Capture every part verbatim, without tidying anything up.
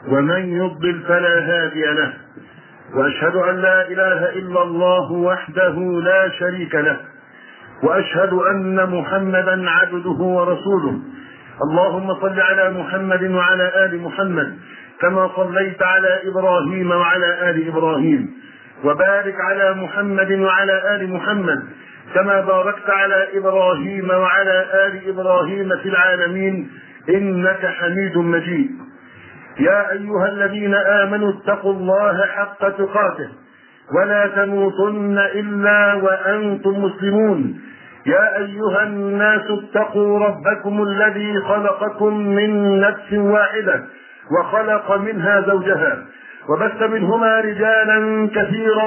ومن يضلل فلا هادي له، وأشهد أن لا إله إلا الله وحده لا شريك له، وأشهد أن محمدا عبده ورسوله. اللهم صل على محمد وعلى آل محمد كما صليت على إبراهيم وعلى آل إبراهيم، وبارك على محمد وعلى آل محمد كما باركت على إبراهيم وعلى آل إبراهيم في العالمين إنك حميد مجيد. يا أيها الذين آمنوا اتقوا الله حق تقاته ولا تموتن إلا وأنتم مسلمون. يا أيها الناس اتقوا ربكم الذي خلقكم من نفس واحدة وخلق منها زوجها وبث منهما رجالا كثيرا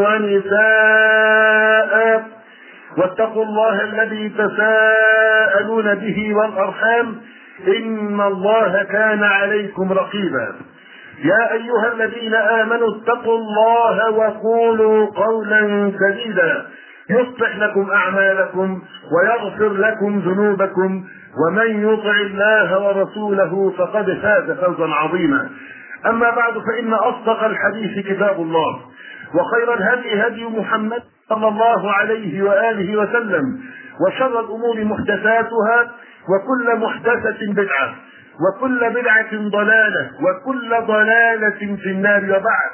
ونساء، واتقوا الله الذي تساءلون به والأرحام إن الله كان عليكم رقيبا. يا أيها الذين آمنوا اتقوا الله وقولوا قولا سديدا يصلح لكم أعمالكم ويغفر لكم ذنوبكم، ومن يطع الله ورسوله فقد فاز فوزا عظيما. أما بعد، فإن أصدق الحديث كتاب الله، وخير الهدي هدي محمد صلى الله عليه وآله وسلم، وشر الأمور محدثاتها، وكل محدثة بدعة، وكل بدعة ضلالة، وكل ضلالة في النار. وبعد،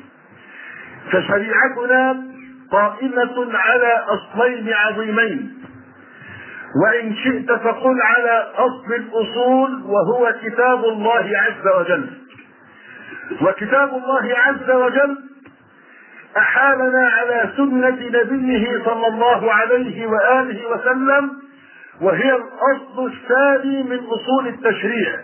فشريعتنا قائمة على أصلين عظيمين، وإن شئت فقل على أصل الأصول، وهو كتاب الله عز وجل. وكتاب الله عز وجل أحالنا على سنة نبيه صلى الله عليه وآله وسلم، وهي الأصل الثاني من أصول التشريع.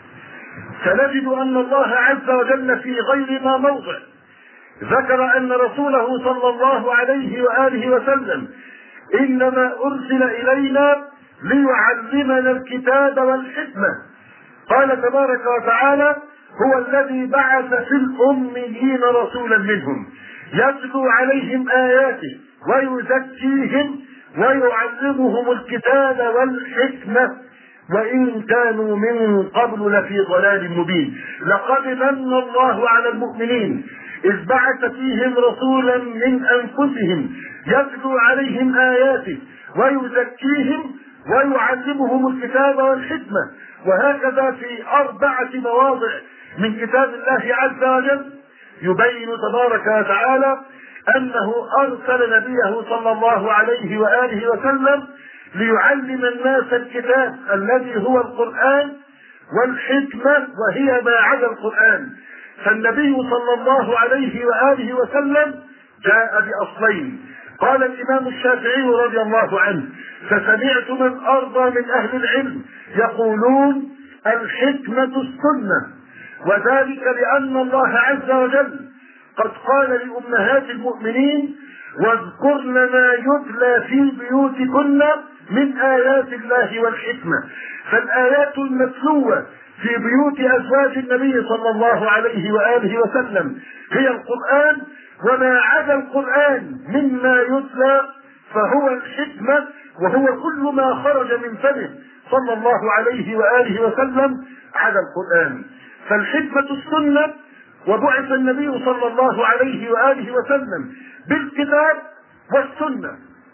فنجد أن الله عز وجل في غير ما موضع ذكر أن رسوله صلى الله عليه وآله وسلم إنما أرسل إلينا ليعلمنا الكتاب والحكمة. قال تبارك وتعالى: هو الذي بعث في الأميين رسولا منهم يتلو عليهم آياته ويزكيهم ويعلمهم الكتاب والحكمة وإن كانوا من قبل لفي ضلال مبين. لقد من الله على المؤمنين إذ بعث فيهم رسولا من أنفسهم يتلو عليهم آياته ويزكيهم ويعلمهم الكتاب والحكمة. وهكذا في أربعة مواضع من كتاب الله عز وجل يبين تبارك وتعالى أنه أرسل نبيه صلى الله عليه وآله وسلم ليعلم الناس الكتاب الذي هو القرآن والحكمة وهي ما عدا القرآن. فالنبي صلى الله عليه وآله وسلم جاء بأصلين. قال الإمام الشافعي رضي الله عنه: فسمعت من أرضى من أهل العلم يقولون الحكمة السنة، وذلك لأن الله عز وجل قد قال لأمهات المؤمنين: واذكرن ما يتلى في بيوتكن من آيات الله والحكمة. فالآيات المتلوة في بيوت أزواج النبي صلى الله عليه وآله وسلم هي القرآن، وما عدا القرآن مما يتلى فهو الحكمة، وهو كل ما خرج من فمه صلى الله عليه وآله وسلم عدا القرآن. فالحكمة السنة، وبعث النبي صلى الله عليه وآله وسلم بالكتاب والسنة،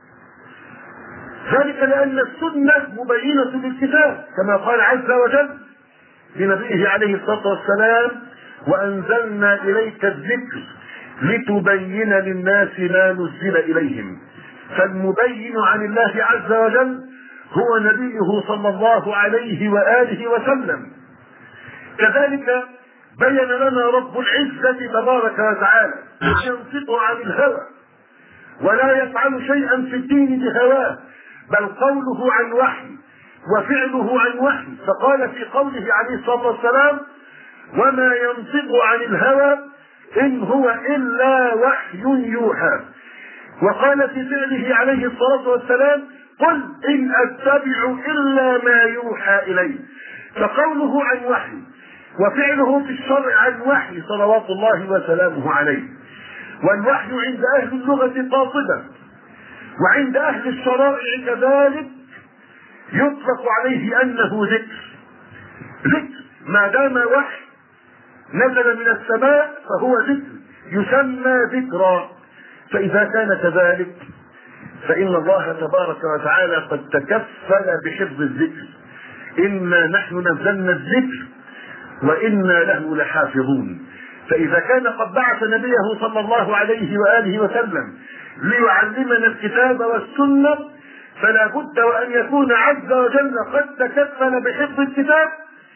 ذلك لأن السنة مبينة للكتاب كما قال عز وجل لنبيه عليه الصلاة والسلام: وأنزلنا إليك الذكر لتبين للناس ما نزل إليهم. فالمبين عن الله عز وجل هو نبيه صلى الله عليه وآله وسلم. كذلك بين لنا رب العزة تبارك وتعالى ينطق عن الهوى ولا يفعل شيئا في الدين بهواه، بل قوله عن وحي وفعله عن وحي. فقال في قوله عليه الصلاة والسلام: وما ينطق عن الهوى إن هو إلا وحي يوحى. وقال في فعله عليه الصلاة والسلام: قل إن أتبع إلا ما يوحى إلي. فقوله عن وحي وفعله في الشرع عن وحي صلوات الله وسلامه عليه. والوحي عند أهل اللغة قاصدة، وعند أهل الشرائع كذلك يطلق عليه أنه ذكر. ذكر ما دام وحي نزل من السماء فهو ذكر يسمى ذكرا. فإذا كان كذلك فإن الله تبارك وتعالى قد تكفل بحفظ الذكر. إنا نحن نزلنا الذكر وإنا له لحافظون. فإذا كان قد بعث نبيه صلى الله عليه وآله وسلم ليعلمنا الكتاب والسنة، فلا بد وأن يكون عز وجل قد تكفل بحفظ الكتاب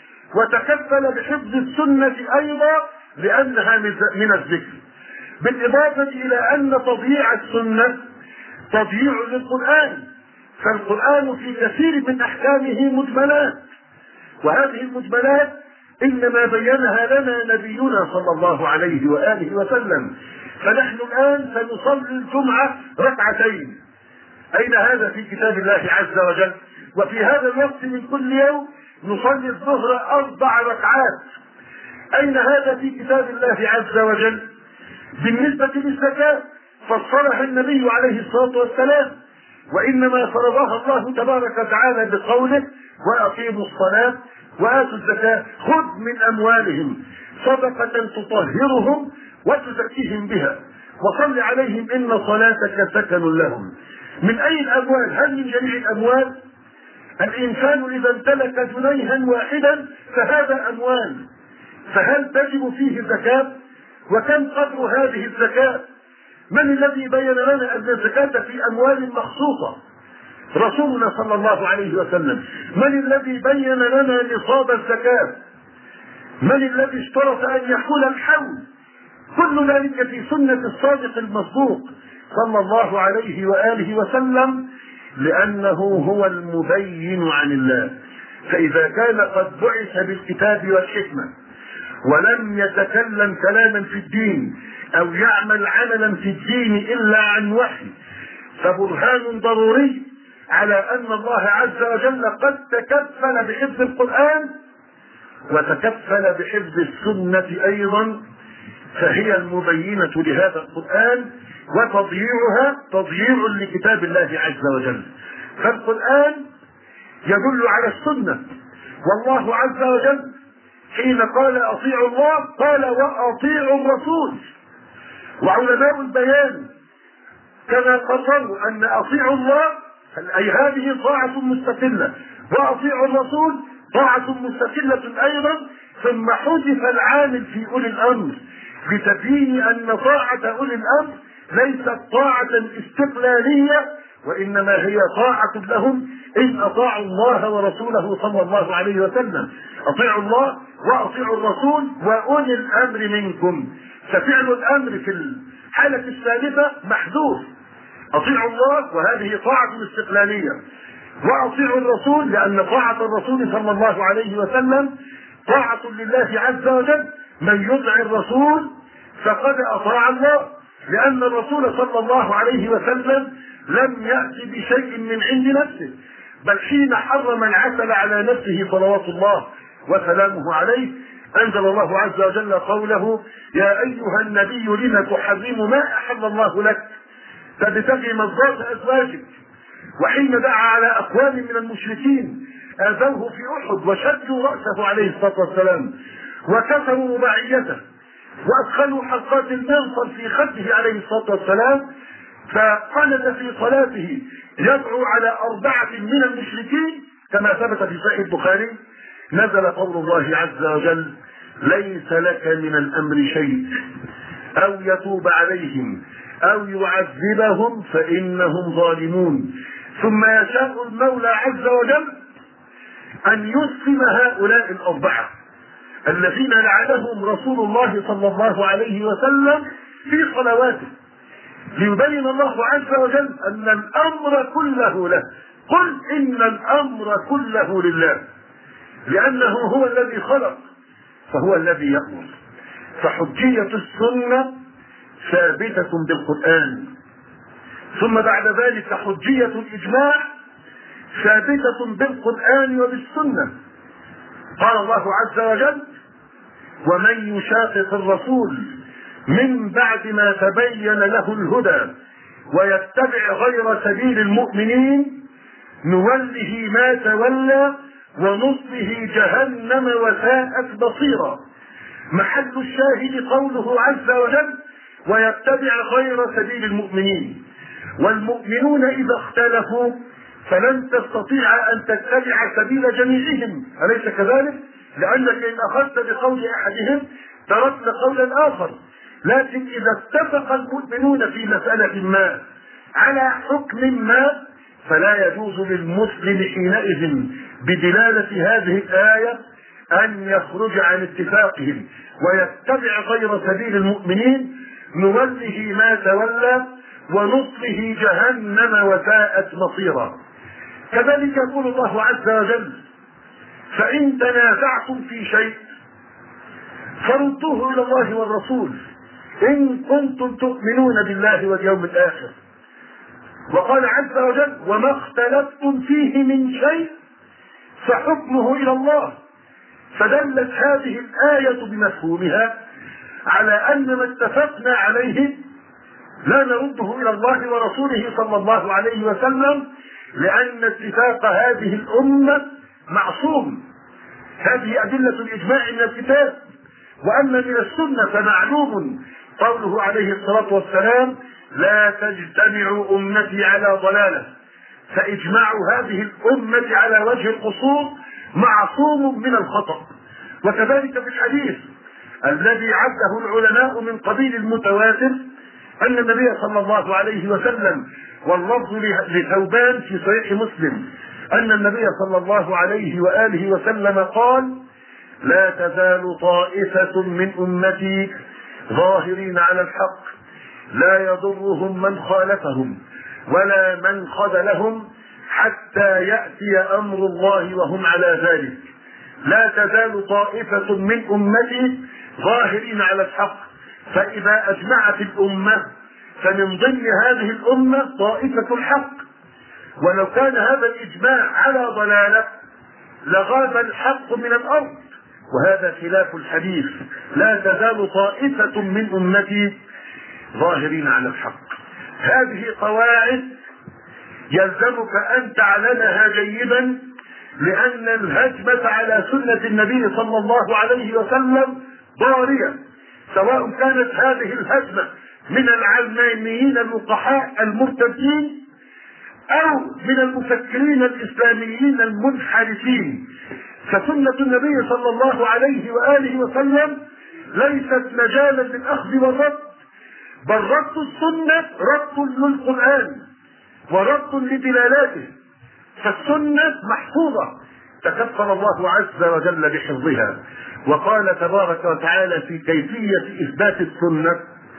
وتكفل بحفظ السنة أيضا، لأنها من الذكر، بالإضافة إلى أن تضييع السنة تضييع للقرآن، فالقرآن في كثير من أحكامه مجملات، وهذه المجملات إنما بينها لنا نبينا صلى الله عليه وآله وسلم. فنحن الآن سنصلي الجمعة ركعتين، أين هذا في كتاب الله عز وجل؟ وفي هذا الوقت من كل يوم نصلي الظهر أربع ركعات، أين هذا في كتاب الله عز وجل؟ بالنسبة للزكاة فصلها النبي عليه الصلاة والسلام، وإنما فرضها الله تبارك وتعالى بقوله وأقيموا الصلاة وآتوا الزكاة خذ من أموالهم صدقة تطهرهم وتزكيهم بها وصل عليهم إن صلاتك سكن لهم. من أي الأموال؟ هل من جميع الأموال؟ الإنسان إذا امتلك جنيها واحدا فهذا أموال، فهل تجب فيه الزكاة؟ وكم قدر هذه الزكاة؟ من الذي بين لنا أن الزكاة في أموال مخصوصة؟ رسولنا صلى الله عليه وسلم. من الذي بين لنا نصاب الزكاة؟ من الذي اشترط أن يحول الحول؟ كل ذلك في سنة الصادق المصدوق صلى الله عليه وآله وسلم، لأنه هو المبين عن الله. فإذا كان قد بعث بالكتاب والحكمة ولم يتكلم كلاما في الدين أو يعمل عملا في الدين إلا عن وحي، فبرهان ضروري على أن الله عز وجل قد تكفل بحفظ القرآن وتكفل بحفظ السنة أيضا، فهي المبينة لهذا القرآن، وتضييعها تضييع لكتاب الله عز وجل. فالقرآن يدل على السنة، والله عز وجل حين قال أطيعوا الله قال وأطيعوا الرسول. وعلماء البيان كما قرروا أن أطيعوا الله أي هذه طاعة مستقلة، وأطيعوا الرسول طاعة مستقلة أيضا، ثم حذف العامل في أولي الأمر لتبيين أن طاعة أولي الأمر ليست طاعة استقلالية، وإنما هي طاعة لهم إن أطاعوا الله ورسوله صلى الله عليه وسلم. أطيعوا الله وأطيعوا الرسول وأولي الأمر منكم، ففعل الأمر في الحالة الثالثة محذوف. أطيعوا الله وهذه طاعة استقلالية، وأطيعوا الرسول لأن طاعة الرسول صلى الله عليه وسلم طاعة لله عز وجل. من يطع الرسول فقد أطاع الله، لأن الرسول صلى الله عليه وسلم لم يأتي بشيء من عند نفسه، بل حين حرم العسل على نفسه صلوات الله وسلامه عليه أنزل الله عز وجل قوله يا أيها النبي لم تحرم ما أحل الله لك تبتغي مرضات أزواجك. وحين دعا على أقوام من المشركين آذوه في أحد وشدوا رأسه عليه الصلاة والسلام وكسروا رباعيته وأدخلوا حلقات المنصر في خده عليه الصلاة والسلام، فقنت في صلاته يدعو على أربعة من المشركين كما ثبت في صحيح البخاري. نزل قول الله عز وجل ليس لك من الأمر شيء أو يتوب عليهم أو يعذبهم فإنهم ظالمون. ثم يشاء المولى عز وجل أن يسلم هؤلاء الأربعة الذين لعنهم رسول الله صلى الله عليه وسلم في صلواته، ليبين الله عز وجل أن الأمر كله له. قل إن الأمر كله لله، لأنه هو الذي خلق فهو الذي يأمر. فحجية السنة ثابتة بالقرآن، ثم بعد ذلك حجية الإجماع ثابتة بالقرآن وبالسنة. قال الله عز وجل ومن يشاقق الرسول من بعد ما تبين له الهدى ويتبع غير سبيل المؤمنين نوله ما تولى ونصله جهنم وساءت بصيرا. محل الشاهد قوله عز وجل: ويتبع غير سبيل المؤمنين. والمؤمنون إذا اختلفوا فلن تستطيع أن تتبع سبيل جميعهم، أليس كذلك؟ لأنك إن أخذت بقول أحدهم تركت قول الآخر. لكن إذا اتفق المؤمنون في مسألة ما على حكم ما فلا يجوز للمسلم حينئذ بدلالة هذه الآية أن يخرج عن اتفاقهم ويتبع غير سبيل المؤمنين. نوله ما تولى ونصله جهنم وساءت مصيرا. كذلك يقول الله عز وجل: فإن تنازعتم في شيء فردوه إلى الله والرسول إن كنتم تؤمنون بالله واليوم الآخر. وقال عز وجل: وما اختلفتم فيه من شيء فحكمه إلى الله. فدلت هذه الآية بمفهومها على أن ما اتفقنا عليه لا نرده إلى الله ورسوله صلى الله عليه وسلم، لأن اتفاق هذه الأمة معصوم. هذه أدلة الإجماع من الكتاب. وأما من السنة فمعلوم قوله عليه الصلاة والسلام: لا تجتمع أمتي على ضلالة. فإجماع هذه الأمة على وجه القصور معصوم من الخطأ. وكذلك في الحديث الذي عده العلماء من قبيل المتواتر أن النبي صلى الله عليه وسلم، واللفظ لثوبان في صحيح مسلم، أن النبي صلى الله عليه وآله وسلم قال: لا تزال طائفة من أمتي ظاهرين على الحق لا يضرهم من خالفهم ولا من خذلهم حتى يأتي أمر الله وهم على ذلك. لا تزال طائفة من أمتي ظاهرين على الحق. فإذا أجمعت الأمة فمن ضمن هذه الأمة طائفة الحق. ولو كان هذا الإجماع على ضلالة لغاب الحق من الأرض، وهذا خلاف الحديث: لا تزال طائفة من أمتي ظاهرين على الحق. هذه قواعد يلزمك أن تعلمها جيدا، لأن الهجمة على سنة النبي صلى الله عليه وسلم ضارية، سواء كانت هذه الهجمة من العلمانيين اللقحاء المرتدين أو من المفكرين الإسلاميين المنحرفين. فسنة النبي صلى الله عليه وآله وسلم ليست مجالا للأخذ والرد، بل رد السنة رد للقرآن ورد لدلالاته. فالسنة محفوظة تكفل الله عز وجل بحفظها. وقال تبارك وتعالى في كيفية إثبات السنة: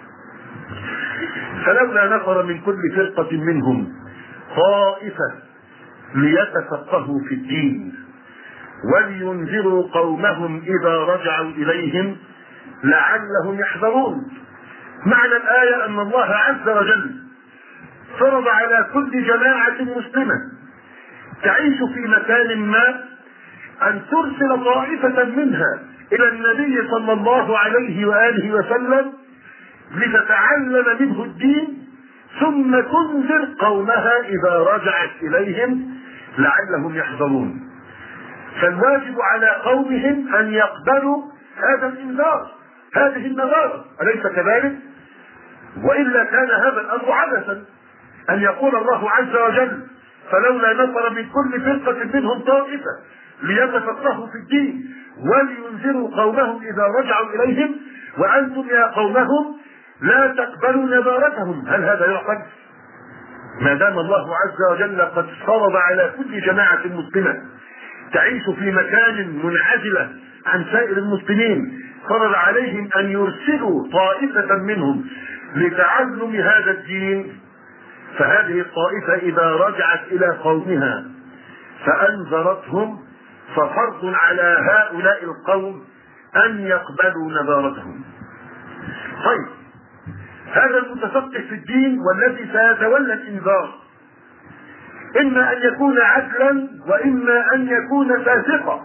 فلولا نفر من كل فرقة منهم طائفة ليتفقهوا في الدين ولينذروا قومهم إذا رجعوا إليهم لعلهم يحذرون. معنى الآية أن الله عز وجل فرض على كل جماعة مسلمة تعيش في مكان ما أن ترسل طائفة منها إلى النبي صلى الله عليه وآله وسلم لتتعلم منه الدين، ثم تنذر قومها إذا رجعت إليهم لعلهم يحذرون. فالواجب على قومهم أن يقبلوا هذا الإنذار، هذه النذارة، أليس كذلك؟ وإلا كان هذا الأمر عبثا أن يقول الله عز وجل: فلولا نفر من كل فرقة منهم طائفة ليتفقهوا في الدين ولينذروا قومهم إذا رجعوا إليهم وأنتم يا قومهم لا تقبلوا نذارتهم. هل هذا يعقل؟ ما دام الله عز وجل قد فرض على كل جماعة مسلمة تعيش في مكان منعزلة عن سائر المسلمين، فرض عليهم أن يرسلوا طائفة منهم لتعلم هذا الدين، فهذه الطائفة إذا رجعت إلى قومها فأنذرتهم ففرض على هؤلاء القوم أن يقبلوا نذارتهم. طيب، هذا المتفقه في الدين والذي سيتولى الإنذار إما أن يكون عدلا وإما أن يكون فاسقا.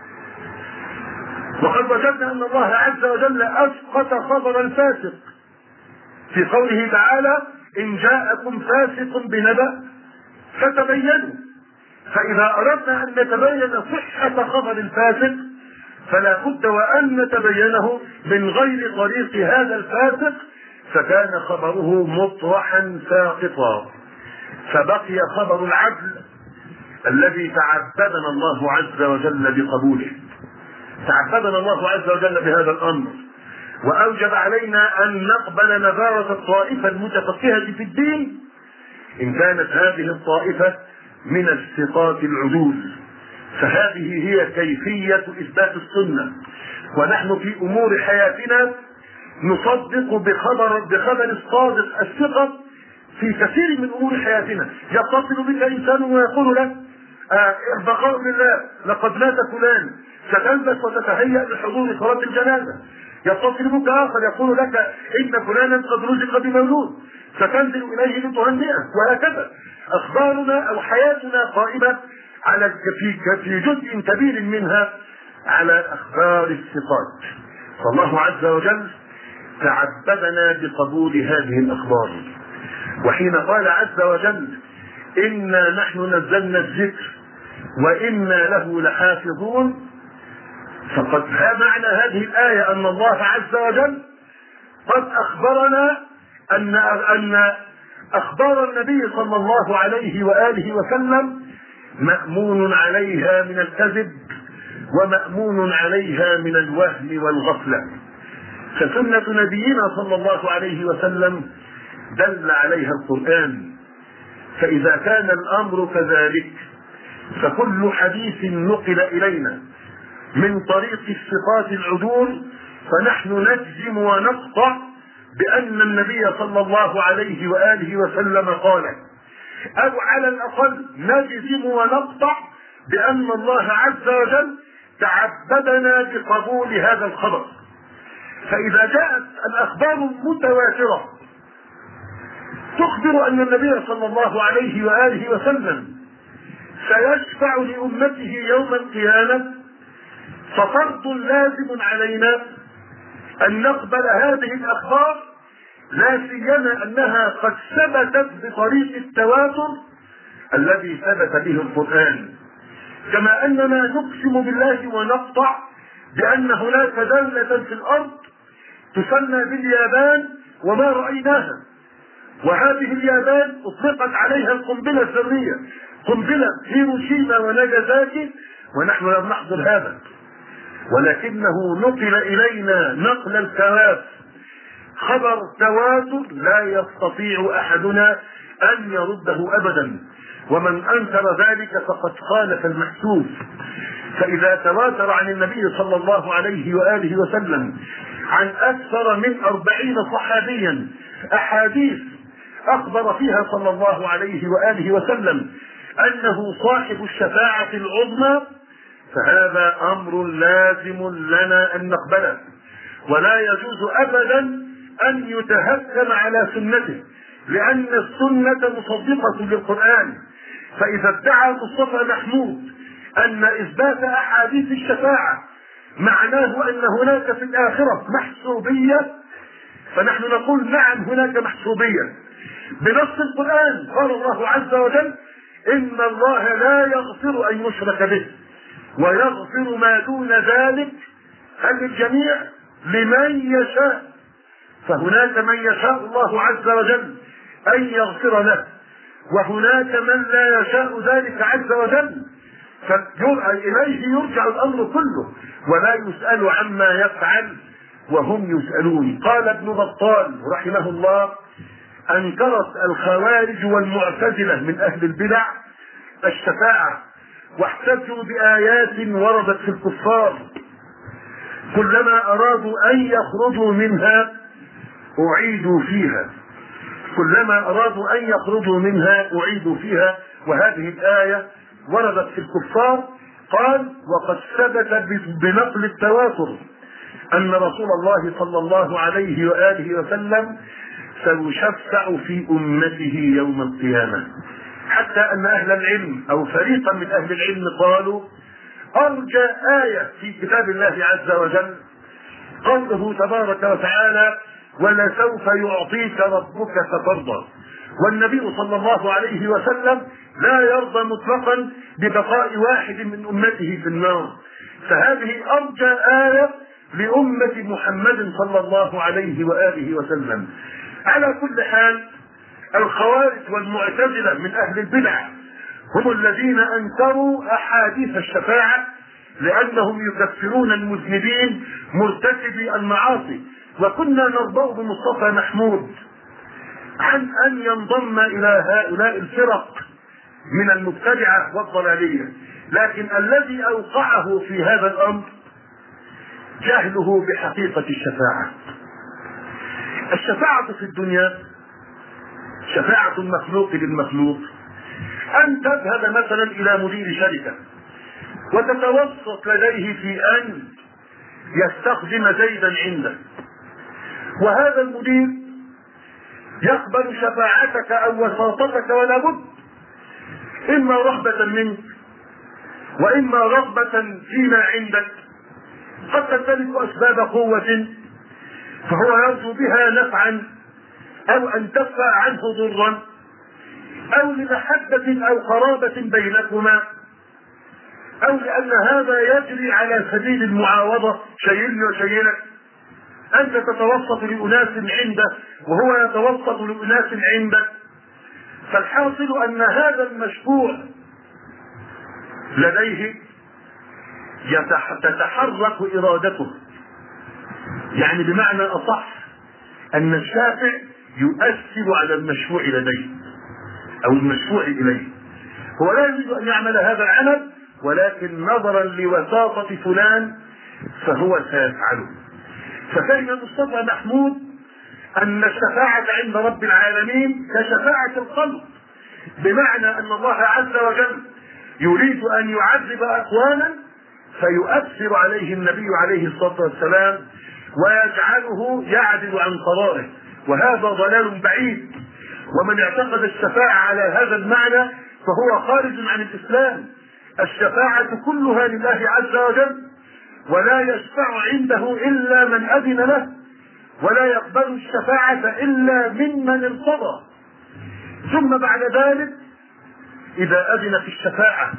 وقد وجدنا أن الله عز وجل أسقط خبر الفاسق في قوله تعالى: إن جاءكم فاسق بنبأ فتبينوا. فإذا أردنا أن نتبين صحة خبر الفاسق فلا بد وأن نتبينه من غير طريق هذا الفاسق، فكان خبره مطرحا ساقطا، فبقي خبر العدل الذي تعبدنا الله عز وجل بقبوله. تعبدنا الله عز وجل بهذا الأمر، وأوجب علينا أن نقبل نظارة الطائفة المتفقهة في الدين إن كانت هذه الطائفة من الثقات العدول. فهذه هي كيفية إثبات السنة. ونحن في أمور حياتنا نصدق بخبر بخبر الصادق الثقة في كثير من أمور حياتنا. يتصل بك إنسان ويقول لك آه بقاء بالله لقد مات فلان، ستلبس وتتهيأ لحضور صلاة الجنازة. يتصل بك آخر يقول لك إن فلانا قد رزق بمولود، ستنزل إليه لتهنئه، وهكذا. أخبارنا أو حياتنا قائمة على في جزء كبير منها على أخبار الثقات. فالله عز وجل تعبدنا بقبول هذه الأخبار. وحين قال عز وجل إنا نحن نزلنا الذكر وإنا له لحافظون، فقد معنى هذه الآية أن الله عز وجل قد أخبرنا أن أن أخبار النبي صلى الله عليه وآله وسلم مأمون عليها من الكذب ومأمون عليها من الوهم والغفلة. فسنة نبينا صلى الله عليه وسلم دل عليها القرآن. فإذا كان الأمر كذلك فكل حديث نقل إلينا من طريق الثقات العدول فنحن نجزم ونقطع بأن النبي صلى الله عليه وآله وسلم قال، أو على الأقل نجزم ونقطع بأن الله عز وجل تعبدنا بقبول هذا الخبر. فإذا جاءت الأخبار المتواترة تخبر أن النبي صلى الله عليه وآله وسلم سيشفع لأمته يوم القيامة، ففرض لازم علينا أن نقبل هذه الأخبار، لا سيما أنها قد ثبتت بطريق التواتر الذي ثبت به القرآن. كما أننا نقسم بالله ونقطع بأن هناك دولة في الأرض تسمى باليابان وما رأيناها، وهذه اليابان أطلقت عليها القنبلة الذرية، قنبلة هيروشيما وناجازاكي، ونحن لم نحضر هذا، ولكنه نقل إلينا نقل التواتر، خبر تواتر لا يستطيع أحدنا أن يرده أبدا، ومن أنكر ذلك فقد خالف المحسوس. فإذا تواتر عن النبي صلى الله عليه وآله وسلم عن أكثر من أربعين صحابيا أحاديث أخبر فيها صلى الله عليه وآله وسلم أنه صاحب الشفاعة العظمى، فهذا أمر لازم لنا أن نقبله، ولا يجوز أبدا أن يتهكم على سنته، لأن السنة مصدقة للقرآن. فإذا ادعى مصطفى محمود أن إثبات أحاديث الشفاعة معناه أن هناك في الآخرة محسوبية، فنحن نقول نعم هناك محسوبية بنص القرآن. قال الله عز وجل إن الله لا يغفر أن يشرك به ويغفر ما دون ذلك للجميع لمن يشاء. فهناك من يشاء الله عز وجل أن يغفر له، وهناك من لا يشاء ذلك عز وجل، فإليه يرجع الأمر كله ولا يسأل عما يفعل وهم يسألون. قال ابن بطال رحمه الله أنكرت الخوارج والمعتزلة من أهل البدع الشفاعة، واحتجوا بآيات وردت في الكفار، كلما أرادوا أن يخرجوا منها أعيدوا فيها، كلما أرادوا أن يخرجوا منها أعيدوا فيها. وهذه الآية وردت في الكفار. قال وقد ثبت بنقل التواتر أن رسول الله صلى الله عليه وآله وسلم سيشفع في أمته يوم القيامة، حتى أن أهل العلم أو فريقا من أهل العلم قالوا أرجى آية في كتاب الله عز وجل قوله تبارك وتعالى ولسوف يعطيك ربك فترضى. والنبي صلى الله عليه وسلم لا يرضى مطلقا ببقاء واحد من أمته في النار، فهذه أرجى آية لأمة محمد صلى الله عليه وآله وسلم. على كل حال، الخوارج والمعتزلة من أهل البدع هم الذين أنكروا أحاديث الشفاعة، لأنهم يكفرون المذنبين مرتكبي المعاصي. وكنا نرضى بمصطفى محمود عن أن ينضم إلى هؤلاء الفرق من المبتدعة والضلالية، لكن الذي أوقعه في هذا الأمر جهله بحقيقة الشفاعة. الشفاعة في الدنيا شفاعة المخلوق للمخلوق. أن تذهب مثلا إلى مدير شركة وتتوسط لديه في أن يستخدم زيدا عنده، وهذا المدير يقبل شفاعتك أو وساطتك ولا بد، إما رغبة منك وإما رغبة فيما عندك. قد تمتلك أسباب قوة فهو يرجو بها نفعا أو أن تدفع عنه ضرا أو لمحبة أو قرابة بينكما، أو لأن هذا يجري على سبيل المعاوضة، شيلني وشيلك. أنت تتوسط لأناس عنده وهو يتوسط لأناس عندك. فالحاصل أن هذا المشفوع لديه تتحرك إرادته، يعني بمعنى أصح أن الشافع يؤثر على المشفوع لديه أو المشفوع إليه. هو لا يريد أن يعمل هذا العمل، ولكن نظرا لوساطة فلان فهو سيفعله. فكان مصطفى محمود أن الشفاعة عند رب العالمين كشفاعة الخلق، بمعنى أن الله عز وجل يريد أن يعذب أقواما فيؤثر عليه النبي عليه الصلاة والسلام ويجعله يعدل عن قراره، وهذا ضلال بعيد. ومن اعتقد الشفاعة على هذا المعنى فهو خارج عن الإسلام. الشفاعة كلها لله عز وجل، ولا يشفع عنده إلا من أذن له، ولا يقبل الشفاعة إلا ممن ارتضى. ثم بعد ذلك إذا أذن في الشفاعة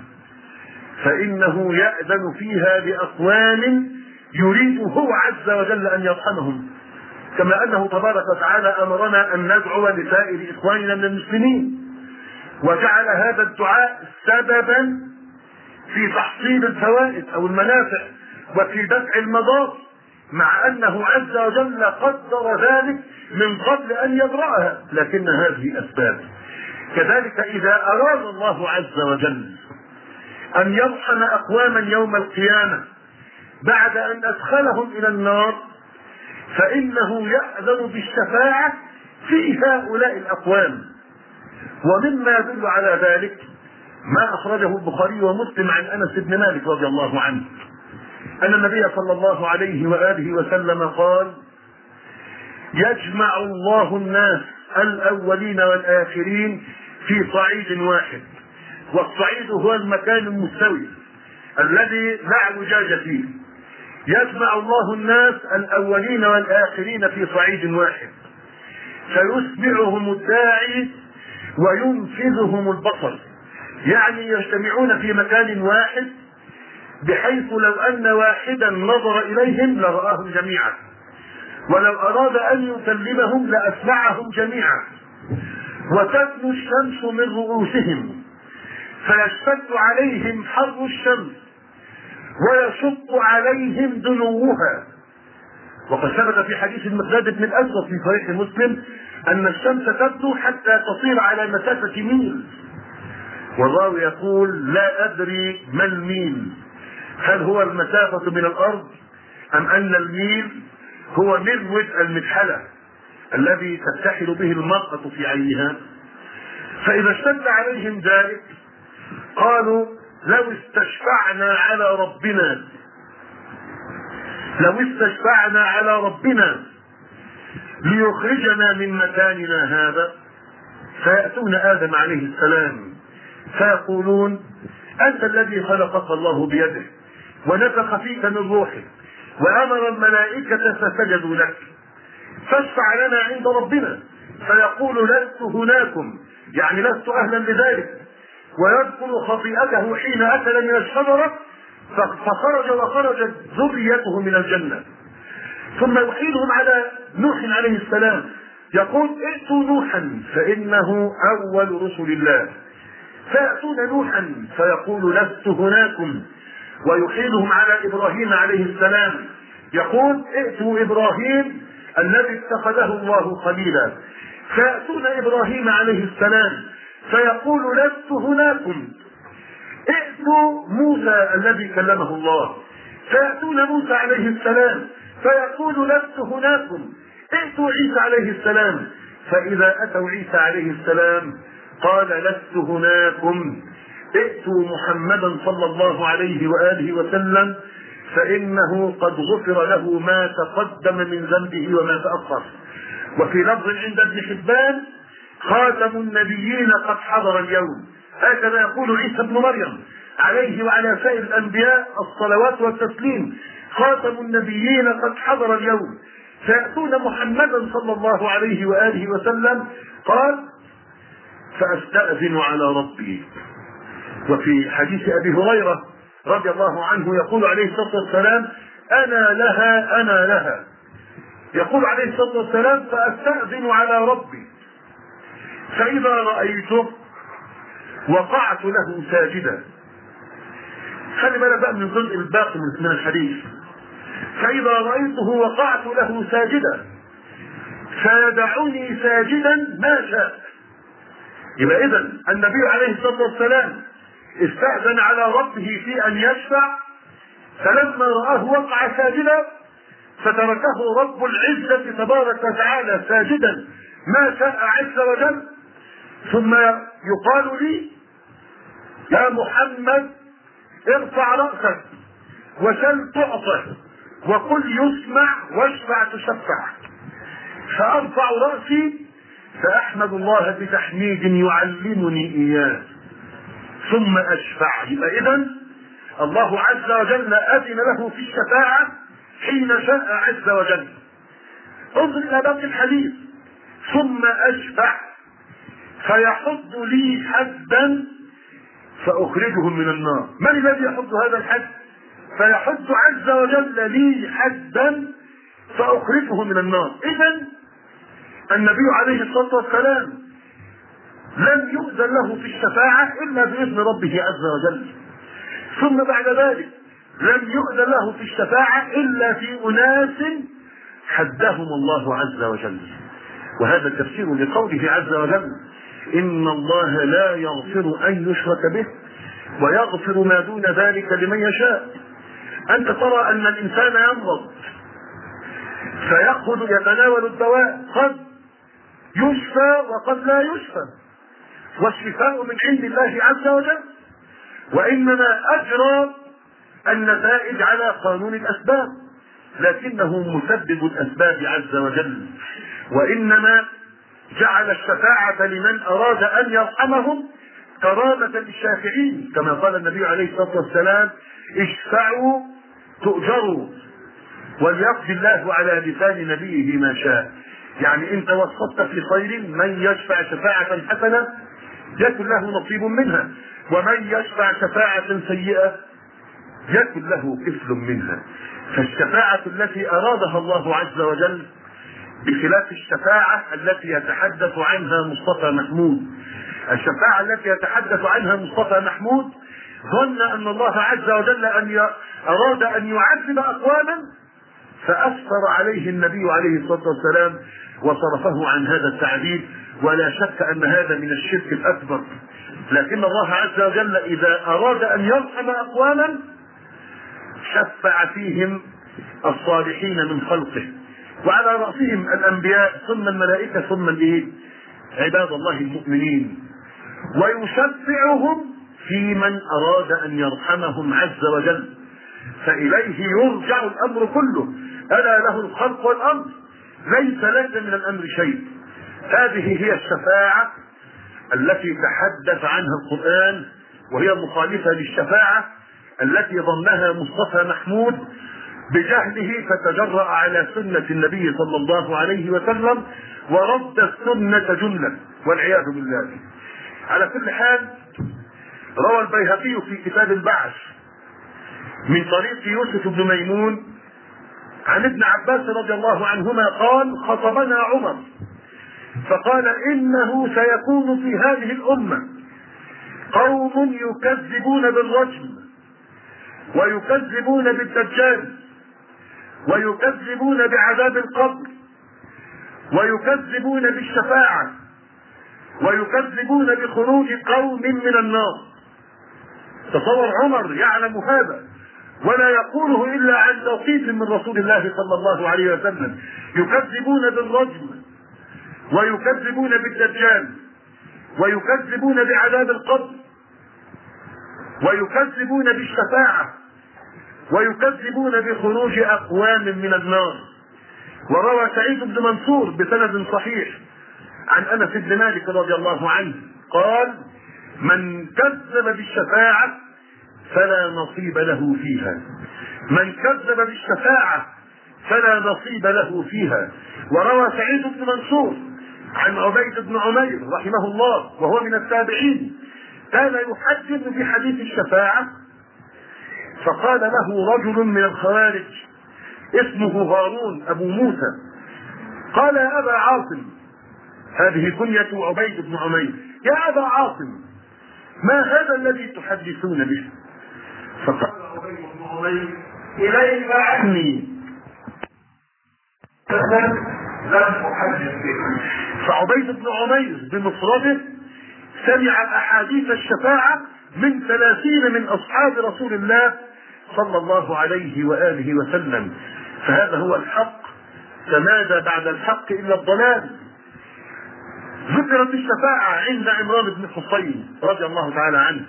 فإنه يأذن فيها لأقوام يريد هو عز وجل أن يرحمهم، كما أنه تبارك وتعالى أمرنا أن ندعو لسائر إخواننا من المسلمين، وجعل هذا الدعاء سببا في تحصيل الفوائد أو المنافع وفي دفع المضار، مع أنه عز وجل قدر ذلك من قبل أن يبرأها، لكن هذه أسباب. كذلك إذا أراد الله عز وجل أن يرحم أقواما يوم القيامة بعد أن أدخلهم إلى النار فإنه يأذن بالشفاعة في هؤلاء الأقوام. ومما يدل على ذلك ما أخرجه البخاري ومسلم عن أنس بن مالك رضي الله عنه أن النبي صلى الله عليه وآله وسلم قال: يجمع الله الناس الأولين والآخرين في صعيد واحد، والصعيد هو المكان المستوي الذي لا اعوجاج فيه. يجمع الله الناس الأولين والآخرين في صعيد واحد فيسمعهم الداعي وينفذهم البصر، يعني يجتمعون في مكان واحد بحيث لو أن واحدا نظر إليهم لرآهم جميعا، ولو أراد أن يكلمهم لأسمعهم جميعا. وتدنو الشمس من رؤوسهم فيشتد عليهم حر الشمس ويشق عليهم دنوها. وقد ثبت في حديث المقداد بن الأسود في صحيح مسلم أن الشمس تبدو حتى تصير على مسافة ميل، والراوي يقول: لا أدري ما الميل، هل هو المسافة من الأرض أم أن الميل هو مرود المكحلة الذي تكتحل به المرأة في عينها؟ فإذا اشتد عليهم ذلك قالوا: لو استشفعنا على ربنا لو استشفعنا على ربنا ليخرجنا من مكاننا هذا. فيأتون آدم عليه السلام فيقولون: أنت الذي خلقك الله بيده ونفخ فيك من روحه وأمر الملائكة فسجدوا لك، فاشفع لنا عند ربنا. فيقول: لست هناكم، يعني لست أهلا لذلك، ويذكر خطيئته حين أكل من الشجرة فخرج وخرجت ذريته من الجنة. ثم يحيلهم على نوح عليه السلام، يقول ائتوا نوحا فإنه أول رسل الله، فيأتون نوحا فيقول لست هناكم. ويحيلهم على إبراهيم عليه السلام، يقول ائتوا إبراهيم الذي اتخذه الله خليلا، فيأتون إبراهيم عليه السلام فيقول لست هناكم. ائتوا موسى الذي كلمه الله، فيأتون موسى عليه السلام فيقول لست هناكم. ائتوا عيسى عليه السلام، فإذا أتوا عيسى عليه السلام قال لست هناكم. ائتوا محمدا صلى الله عليه وآله وسلم فإنه قد غفر له ما تقدم من ذنبه وما تأخر. وفي لفظ عند ابن حبان خاتم النبيين قد حضر اليوم. هكذا يقول عيسى ابن مريم عليه وعلى سائر الأنبياء الصلوات والتسليم، خاتم النبيين قد حضر اليوم. فيأتون محمدا صلى الله عليه وآله وسلم قال فأستأذن على ربي. وفي حديث أبي هريرة رضي الله عنه يقول عليه الصلاة والسلام أنا لها أنا لها. يقول عليه الصلاة والسلام فأستأذن على ربي فإذا رأيته وقعت له ساجدا. خلي بالك بقى من الجزء الباقي من الحديث. فإذا رأيته وقعت له ساجدا فيدعني ساجدا ما شاء. يبقى إذن النبي عليه الصلاة والسلام استأذن على ربه في أن يشفع، فلما رآه وقع ساجدا فتركه رب العزة تبارك وتعالى ساجدا ما شاء عز وجل. ثم يقال لي يا محمد ارفع رأسك وسل تعطى وقل يسمع واشفع تشفع. فأرفع رأسي فأحمد الله بتحميد يعلمني إياه ثم أشفع. يبقى إذن الله عز وجل أذن له في الشفاعة حين شاء عز وجل. انظر إلى باقي الحديث ثم أشفع فيحض لي حدا فأخرجهم من النار. من الذي يحض هذا الحد؟ فيحض عز وجل لي حدا فأخرجه من النار. إذن النبي عليه الصلاة والسلام لم يؤذن له في الشفاعة إلا بإذن ربه عز وجل. ثم بعد ذلك لم يؤذن له في الشفاعة إلا في أناس حدهم الله عز وجل. وهذا تفسير لقوله عز وجل إن الله لا يغفر أن يشرك به ويغفر ما دون ذلك لمن يشاء. أنت ترى أن الإنسان يمرض فيأخذ يتناول الدواء، قد يشفى وقد لا يشفى، والشفاء من عند الله عز وجل، وإنما أجرى النتائج على قانون الأسباب، لكنه مسبب الأسباب عز وجل. وإنما جعل الشفاعة لمن أراد أن يرحمهم كرامة للشافعين، كما قال النبي عليه الصلاة والسلام اشفعوا تؤجروا وليقضي الله على لسان نبيه ما شاء. يعني انت وسطت في خير، من يشفع شفاعة حسنة يكن له نصيب منها، ومن يشفع شفاعة سيئة يكن له كفل منها. فالشفاعة التي أرادها الله عز وجل بخلاف الشفاعة التي يتحدث عنها مصطفى محمود. الشفاعة التي يتحدث عنها مصطفى محمود ظن أن الله عز وجل أن أراد أن يعذب أقواما فأسفر عليه النبي عليه الصلاة والسلام وصرفه عن هذا التعذيب. ولا شك أن هذا من الشرك الأكبر، لكن الله عز وجل إذا أراد أن يرحم أقواما شفع فيهم الصالحين من خلقه، وعلى رأسهم الأنبياء ثم الملائكة ثم الإيه؟ عباد الله المؤمنين، ويشفعهم في من أراد أن يرحمهم عز وجل. فإليه يرجع الأمر كله، ألا له الخلق والأمر، ليس لك من الأمر شيء. هذه هي الشفاعة التي تحدث عنها القرآن، وهي مخالفة للشفاعة التي ظنها مصطفى محمود بجهله فتجرأ على سنة النبي صلى الله عليه وسلم ورد السنة جملة والعياذ بالله. على كل حال، روى البيهقي في كتاب البعث من طريق يوسف بن ميمون عن ابن عباس رضي الله عنهما قال: خطبنا عمر فقال: إنه سيكون في هذه الأمة قوم يكذبون بالرجم ويكذبون بالدجال ويكذبون بعذاب القبر ويكذبون بالشفاعة ويكذبون بخروج قوم من النار. تصور عمر يعلم هذا ولا يقوله إلا عن توقيف من رسول الله صلى الله عليه وسلم. يكذبون بالرجم ويكذبون بالدجال ويكذبون بعذاب القبر ويكذبون بالشفاعة ويكذبون بخروج أقوام من النار. وروى سعيد بن منصور بسند صحيح عن أنس بن مالك رضي الله عنه قال: من كذب بالشفاعة فلا نصيب له فيها. من كذب بالشفاعة فلا نصيب له فيها. وروى سعيد بن منصور عن عبيد بن عمير رحمه الله وهو من التابعين كان يحدث بحديث الشفاعة، فقال له رجل من الخوارج اسمه هارون أبو موسى، قال: يا أبا عاصم، هذه كنية عبيد بن عمير، يا أبا عاصم ما هذا الذي تحدثون به؟ فقال عبيد بن عمير: إليك عني لم أحدث به. فعبيد بن عمير بمفرده سمع أحاديث الشفاعة من ثلاثين من أصحاب رسول الله صلى الله عليه وآله وسلم. فهذا هو الحق، فماذا بعد الحق إلا الضلال. ذكرت الشفاعة عند عمران بن حصين رضي الله تعالى عنه،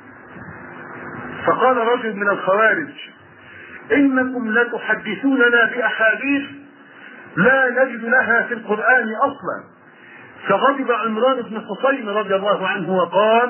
فقال رجل من الخوارج: إنكم لتحدثوننا بأحاديث لا نجد لها في القرآن أصلا. فغضب عمران بن حصين رضي الله عنه وقال: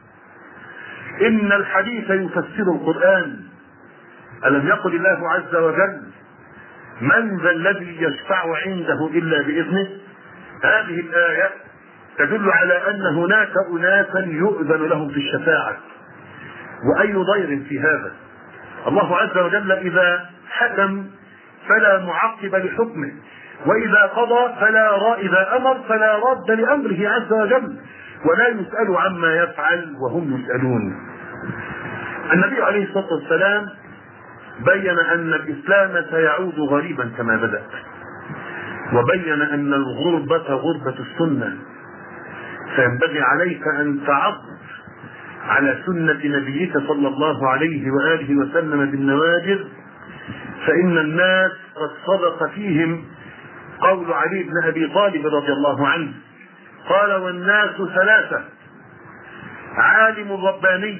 إن الحديث يفسر القرآن، ألم يقل الله عز وجل: من ذا الذي يشفع عنده إلا بإذنه؟ هذه الآية تدل على أن هناك أناسا يؤذن لهم في الشفاعة، وأي ضير في هذا. الله عز وجل إذا حكم فلا معقب لحكمه، وإذا قضى فلا را إذا أمر فلا رد لأمره عز وجل، ولا يسأل عما يفعل وهم يسألون. النبي عليه الصلاة والسلام بين أن الإسلام سيعود غريبا كما بدأ، وبين أن الغربة غربة السنة، فينبغي عليك أن تعض على سنة نبيك صلى الله عليه وآله وسلم بالنواجذ، فإن الناس قد صدق فيهم قول علي بن أبي طالب رضي الله عنه قال: والناس ثلاثة: عالم رباني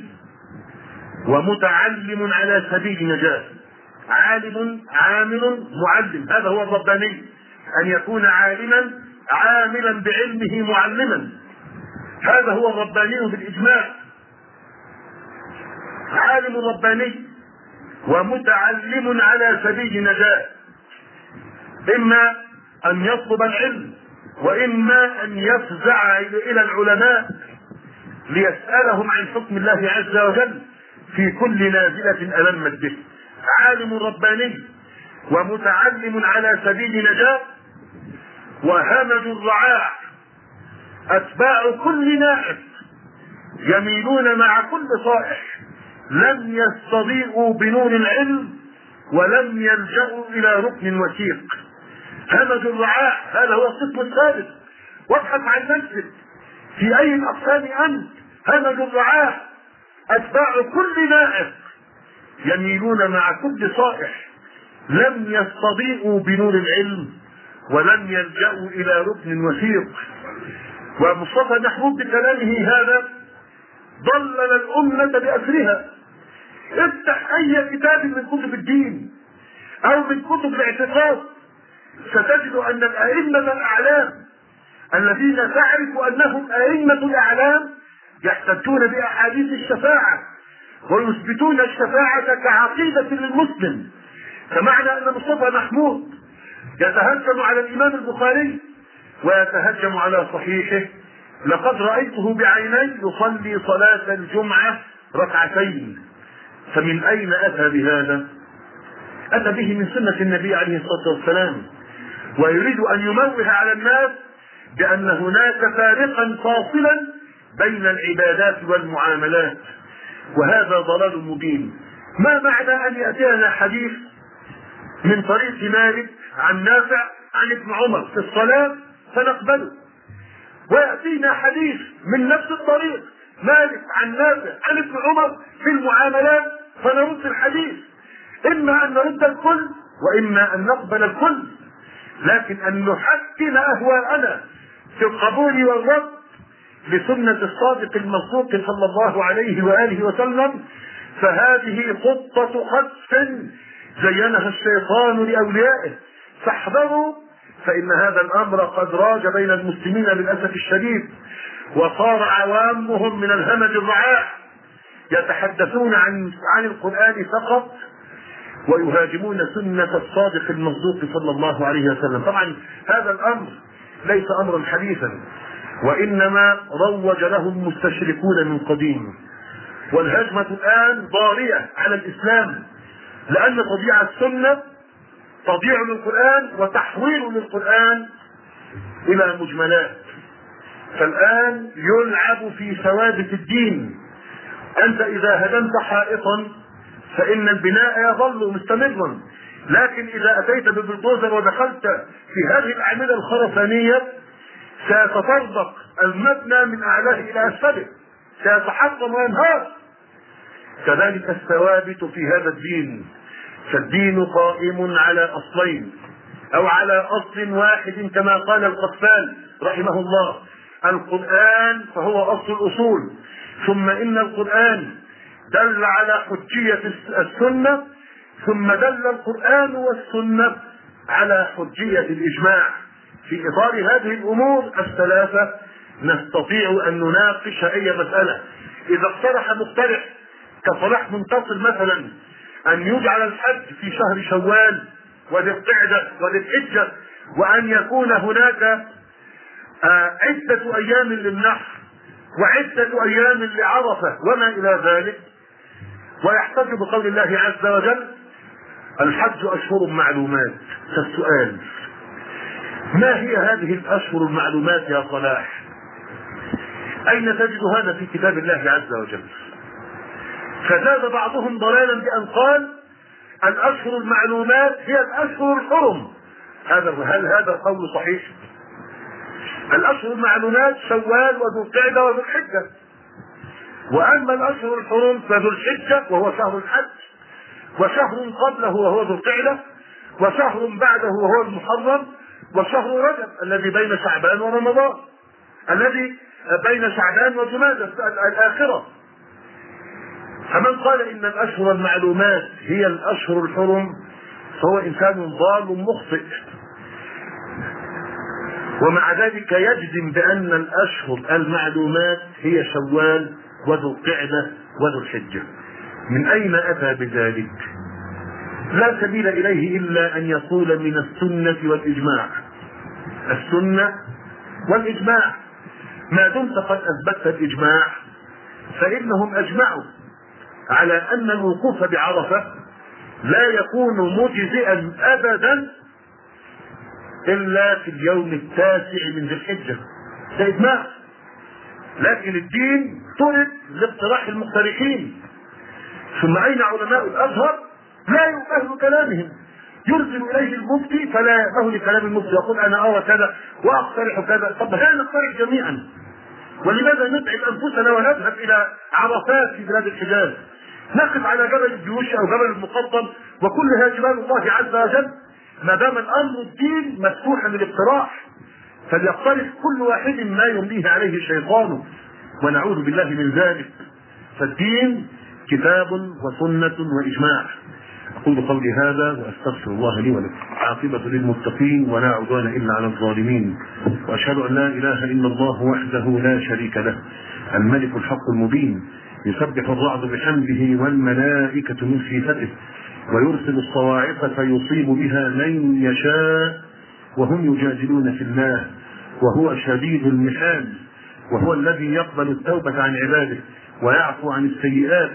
ومتعلم على سبيل نجاة. عالم عامل معلم، هذا هو الرباني، أن يكون عالما عاملا بعلمه معلما، هذا هو الرباني بالإجماع. عالم رباني ومتعلم على سبيل نجاة، إما أن يطلب العلم وإما أن يفزع إلى العلماء ليسألهم عن حكم الله عز وجل في كل نازلة ألمت به. عالم رباني ومتعلم على سبيل نجاة. وهمج الرعاع أتباع كل نائب يميلون مع كل صائح، لم يستضيئوا بنور العلم ولم يلجأوا إلى ركن وثيق. همج الرعاع هذا هو القسم الثالث. وابحث عن نفسك في أي الأقسام أنت. همج الرعاع أتباع كل نائب يميلون مع كل صائح، لم يستضيئوا بنور العلم ولم يلجأوا إلى ركن وثيق. ومصطفى محمود بكلامه هذا ضلل الأمة بأسرها. افتح أي كتاب من كتب الدين أو من كتب الاعتقاد ستجد أن الأئمة الأعلام الذين تعرف أنهم أئمة الأعلام يحتجون بأحاديث الشفاعة ويثبتون الشفاعة كعقيدة للمسلم. فمعنى أن مصطفى محمود يتهجم على الإمام البخاري ويتهجم على صحيحه، لقد رأيته بعيني يصلي صلاة الجمعة ركعتين فمن أين أتى بهذا؟ أتى به من سنة النبي عليه الصلاة والسلام، ويريد أن ينوه على الناس بأن هناك فارقا فاصلا بين العبادات والمعاملات، وهذا ضلال مبين. ما معنى أن يأتينا حديث من طريق مالك عن نافع عن ابن عمر في الصلاة فنقبله، ويأتينا حديث من نفس الطريق مالك عن نافع عن ابن عمر في المعاملات فنرد الحديث؟ إما أن نرد الكل وإما أن نقبل الكل، لكن أن نحكم أهواءنا في القبول والرد لسنة الصادق المصدوق صلى الله عليه وآله وسلم، فهذه خطة خسف زينها الشيطان لأوليائه، فاحذروا، فإن هذا الأمر قد راج بين المسلمين للأسف الشديد، وصار عوامهم من الهمج الرعاع يتحدثون عن عن القرآن فقط ويهاجمون سنة الصادق المصدوق صلى الله عليه وسلم. طبعا هذا الأمر ليس أمرا حديثا، وإنما روج له المستشركون من قديم، والهجمة الآن ضارية على الإسلام، لأن تضييع السنة تضييع للقرآن وتحويل للقرآن إلى مجملات. فالآن يلعب في ثوابت الدين. أنت إذا هدمت حائطا فإن البناء يظل مستمرا، لكن إذا أتيت بالبلدوزر ودخلت في هذه الأعمدة الخرسانية سيتطربق المبنى من أعلاه إلى أسفله، سيتحطم وينهار. كذلك الثوابت في هذا الدين، فالدين قائم على أصلين أو على أصل واحد كما قال القفال رحمه الله: القرآن فهو أصل الأصول، ثم إن القرآن دل على حجية السنة، ثم دل القرآن والسنة على حجية الإجماع. في إطار هذه الأمور الثلاثة نستطيع أن نناقش أي مسألة. إذا اقترح مقترح كصلاح منتصر مثلا أن يجعل الحج في شهر شوال وذي القعدة وذي الحجة، وأن يكون هناك عدة أيام للنحر وعدة أيام لعرفة وما إلى ذلك، ويحتج بقول الله عز وجل: الحج أشهر معلومات. فالسؤال: ما هي هذه الأشهر المعلومات يا صلاح؟ أين تجد هذا في كتاب الله عز وجل؟ فزاد بعضهم ضلالا بأن قال: الأشهر المعلومات هي الأشهر الحرم. هذا هل هذا القول صحيح؟ الأشهر المعلومات شوال وذو القعدة وذو الحجة، وأما الأشهر الحرم فذو الحجة وهو شهر الحج، وشهر قبله وهو ذو القعدة، وشهر بعده وهو المحرم، وشهر رجب الذي بين شعبان ورمضان، الذي بين شعبان وجمادى الآخرة. فمن قال إن الأشهر المعلومات هي الأشهر الحرم فهو إنسان ضال مخطئ، ومع ذلك يجزم بأن الأشهر المعلومات هي شوال وذو القعدة وذو الحجة. من أين أتى بذلك؟ لا سبيل إليه إلا أن يقول من السنة والإجماع. السنة والإجماع، ما دمت قد أثبتت الإجماع فإنهم أجمعوا على أن الوقوف بعرفة لا يكون مجزئا أبدا إلا في اليوم التاسع من ذي الحجة، ده إجماع. لكن الدين طرد لاقتراح المقترحين. ثم أين علماء الأزهر؟ لا يؤهل كلامهم، يرسل إليه المفتي فلا يأهل لكلام المفتي، يقول أنا أرى كذا وأقترح كذا. طب لا نقترح جميعا، ولماذا نتعب أنفسنا ونذهب إلى عرفات في بلاد الحجاز، نقف على جبل الجيوش أو جبل المقطم وكلها جبال الله عز وجل؟ ما دام الأمر الدين مفتوحا للاقتراح فليقترح كل واحد ما يمليه عليه شيطانه، ونعوذ بالله من ذلك. فالدين كتاب وسنة وإجماع. أقول قولي هذا وأستغفر الله لي ولكم. عاقبة للمتقين ولا عدوان إلا على الظالمين، وأشهد أن لا إله إلا الله وحده لا شريك له الملك الحق المبين، يسبح الرعد بحمده والملائكة من خيفته، ويرسل الصواعق فيصيب بها من يشاء، وهم يجادلون في الله وهو شديد المحال، وهو الذي يقبل التوبة عن عباده ويعفو عن السيئات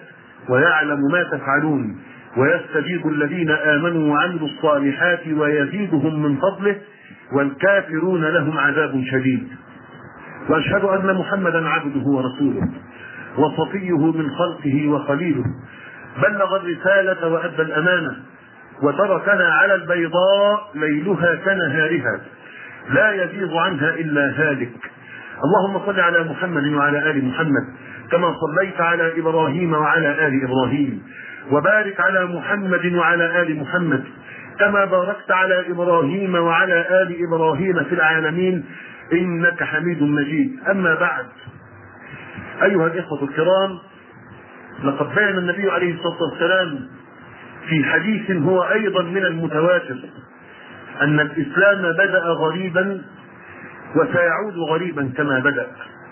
ويعلم ما تفعلون ويستجيب الذين آمنوا وعملوا الصالحات ويزيدهم من فضله والكافرون لهم عذاب شديد. وأشهد أن محمدا عبده ورسوله وصفيه من خلقه وخليله، بلغ الرسالة وأدى الأمانة وتركنا على البيضاء ليلها كنهارها لا يزيغ عنها إلا هالك. اللهم صل على محمد وعلى آل محمد كما صليت على إبراهيم وعلى آل إبراهيم، وبارك على محمد وعلى آل محمد كما باركت على إبراهيم وعلى آل إبراهيم في العالمين إنك حميد مجيد. أما بعد، أيها الإخوة الكرام، لقد بين النبي عليه الصلاة والسلام في حديث هو أيضا من المتواتر أن الإسلام بدأ غريبا وسيعود غريبا كما بدأ.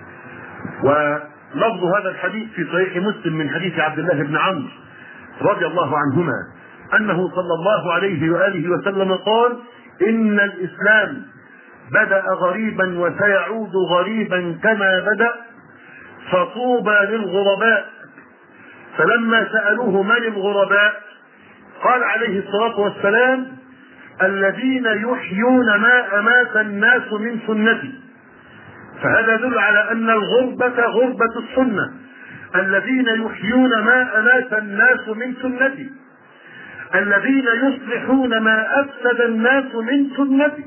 ولفظ هذا الحديث في صحيح مسلم من حديث عبد الله بن عمرو رضي الله عنهما أنه صلى الله عليه وآله وسلم قال: إن الإسلام بدأ غريبا وسيعود غريبا كما بدأ، فطوبى للغرباء. فلما سألوه من الغرباء قال عليه الصلاة والسلام: الذين يحيون ما أمات الناس من سنتي. فهذا يدل على أن الغربة غربة السنة، الذين يحيون ما أمات الناس من سنتي، الذين يصلحون ما أفسد الناس من سنتي.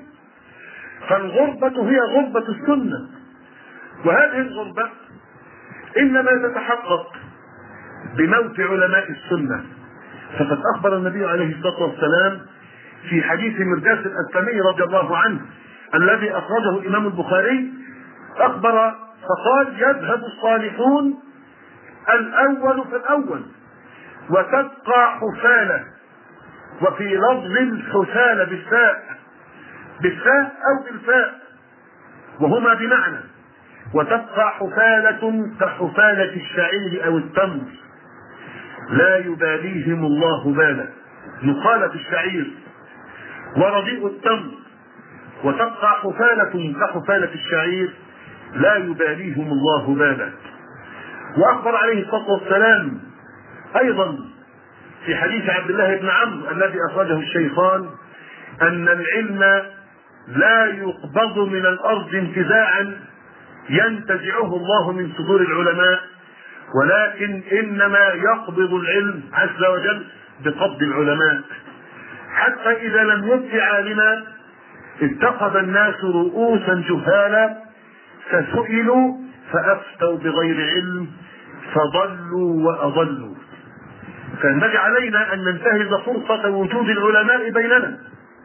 فالغربة هي غربة السنة، وهذه الغربة إنما تتحقق بموت علماء السنة. فقد أخبر النبي عليه الصلاة والسلام في حديث مرداس الأسلمي رضي الله عنه الذي أخرجه الإمام البخاري، أخبر فقال: يذهب الصالحون الأول فالأول وتبقى حفالة، وفي لفظ الحفالة بالفاء بالفاء أو بالفاء وهما بمعنى، وتبقى حفالة كحفالة الشعير أو التمر لا يباليهم الله بالا، نخالة الشعير ورديء التمر، وتبقى حفالة كحفالة الشعير لا يباليهم الله بالا. وأخبر عليه الصلاة والسلام أيضا في حديث عبد الله بن عمرو الذي أخرجه الشيخان أن العلم لا يقبض من الأرض انتزاعا ينتزعه الله من صدور العلماء، ولكن إنما يقبض العلم عز وجل بقبض العلماء، حتى إذا لم يبق عالما اتخذ الناس رؤوسا جهالا فسئلوا فأفتوا بغير علم فضلوا وأضلوا. فينبغي علينا أن ننتهز فرصة وجود العلماء بيننا،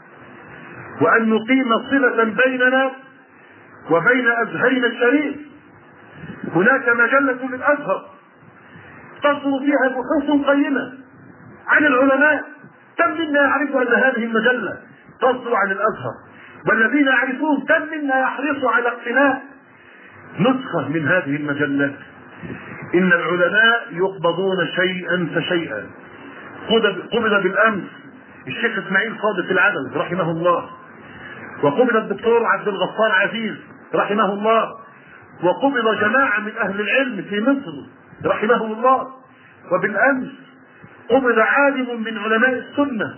وأن نقيم صلة بيننا وبين أزهرنا الشريف. هناك مجلة للأزهر تصدر فيها بحوث قيمة عن العلماء، كم منا يعرف أن هذه المجلة تصدر عن الأزهر؟ والذين يعرفون كم منا يحرص على اقتناء نسخة من هذه المجلة؟ إن العلماء يقبضون شيئا فشيئا. قبض بالأمس الشيخ إسماعيل صادق العدوي رحمه الله، وقبض الدكتور عبد الغفار عزيز رحمه الله، وقبض جماعة من أهل العلم في مصر رحمهم الله. وبالأمس قبض عالم من علماء السنة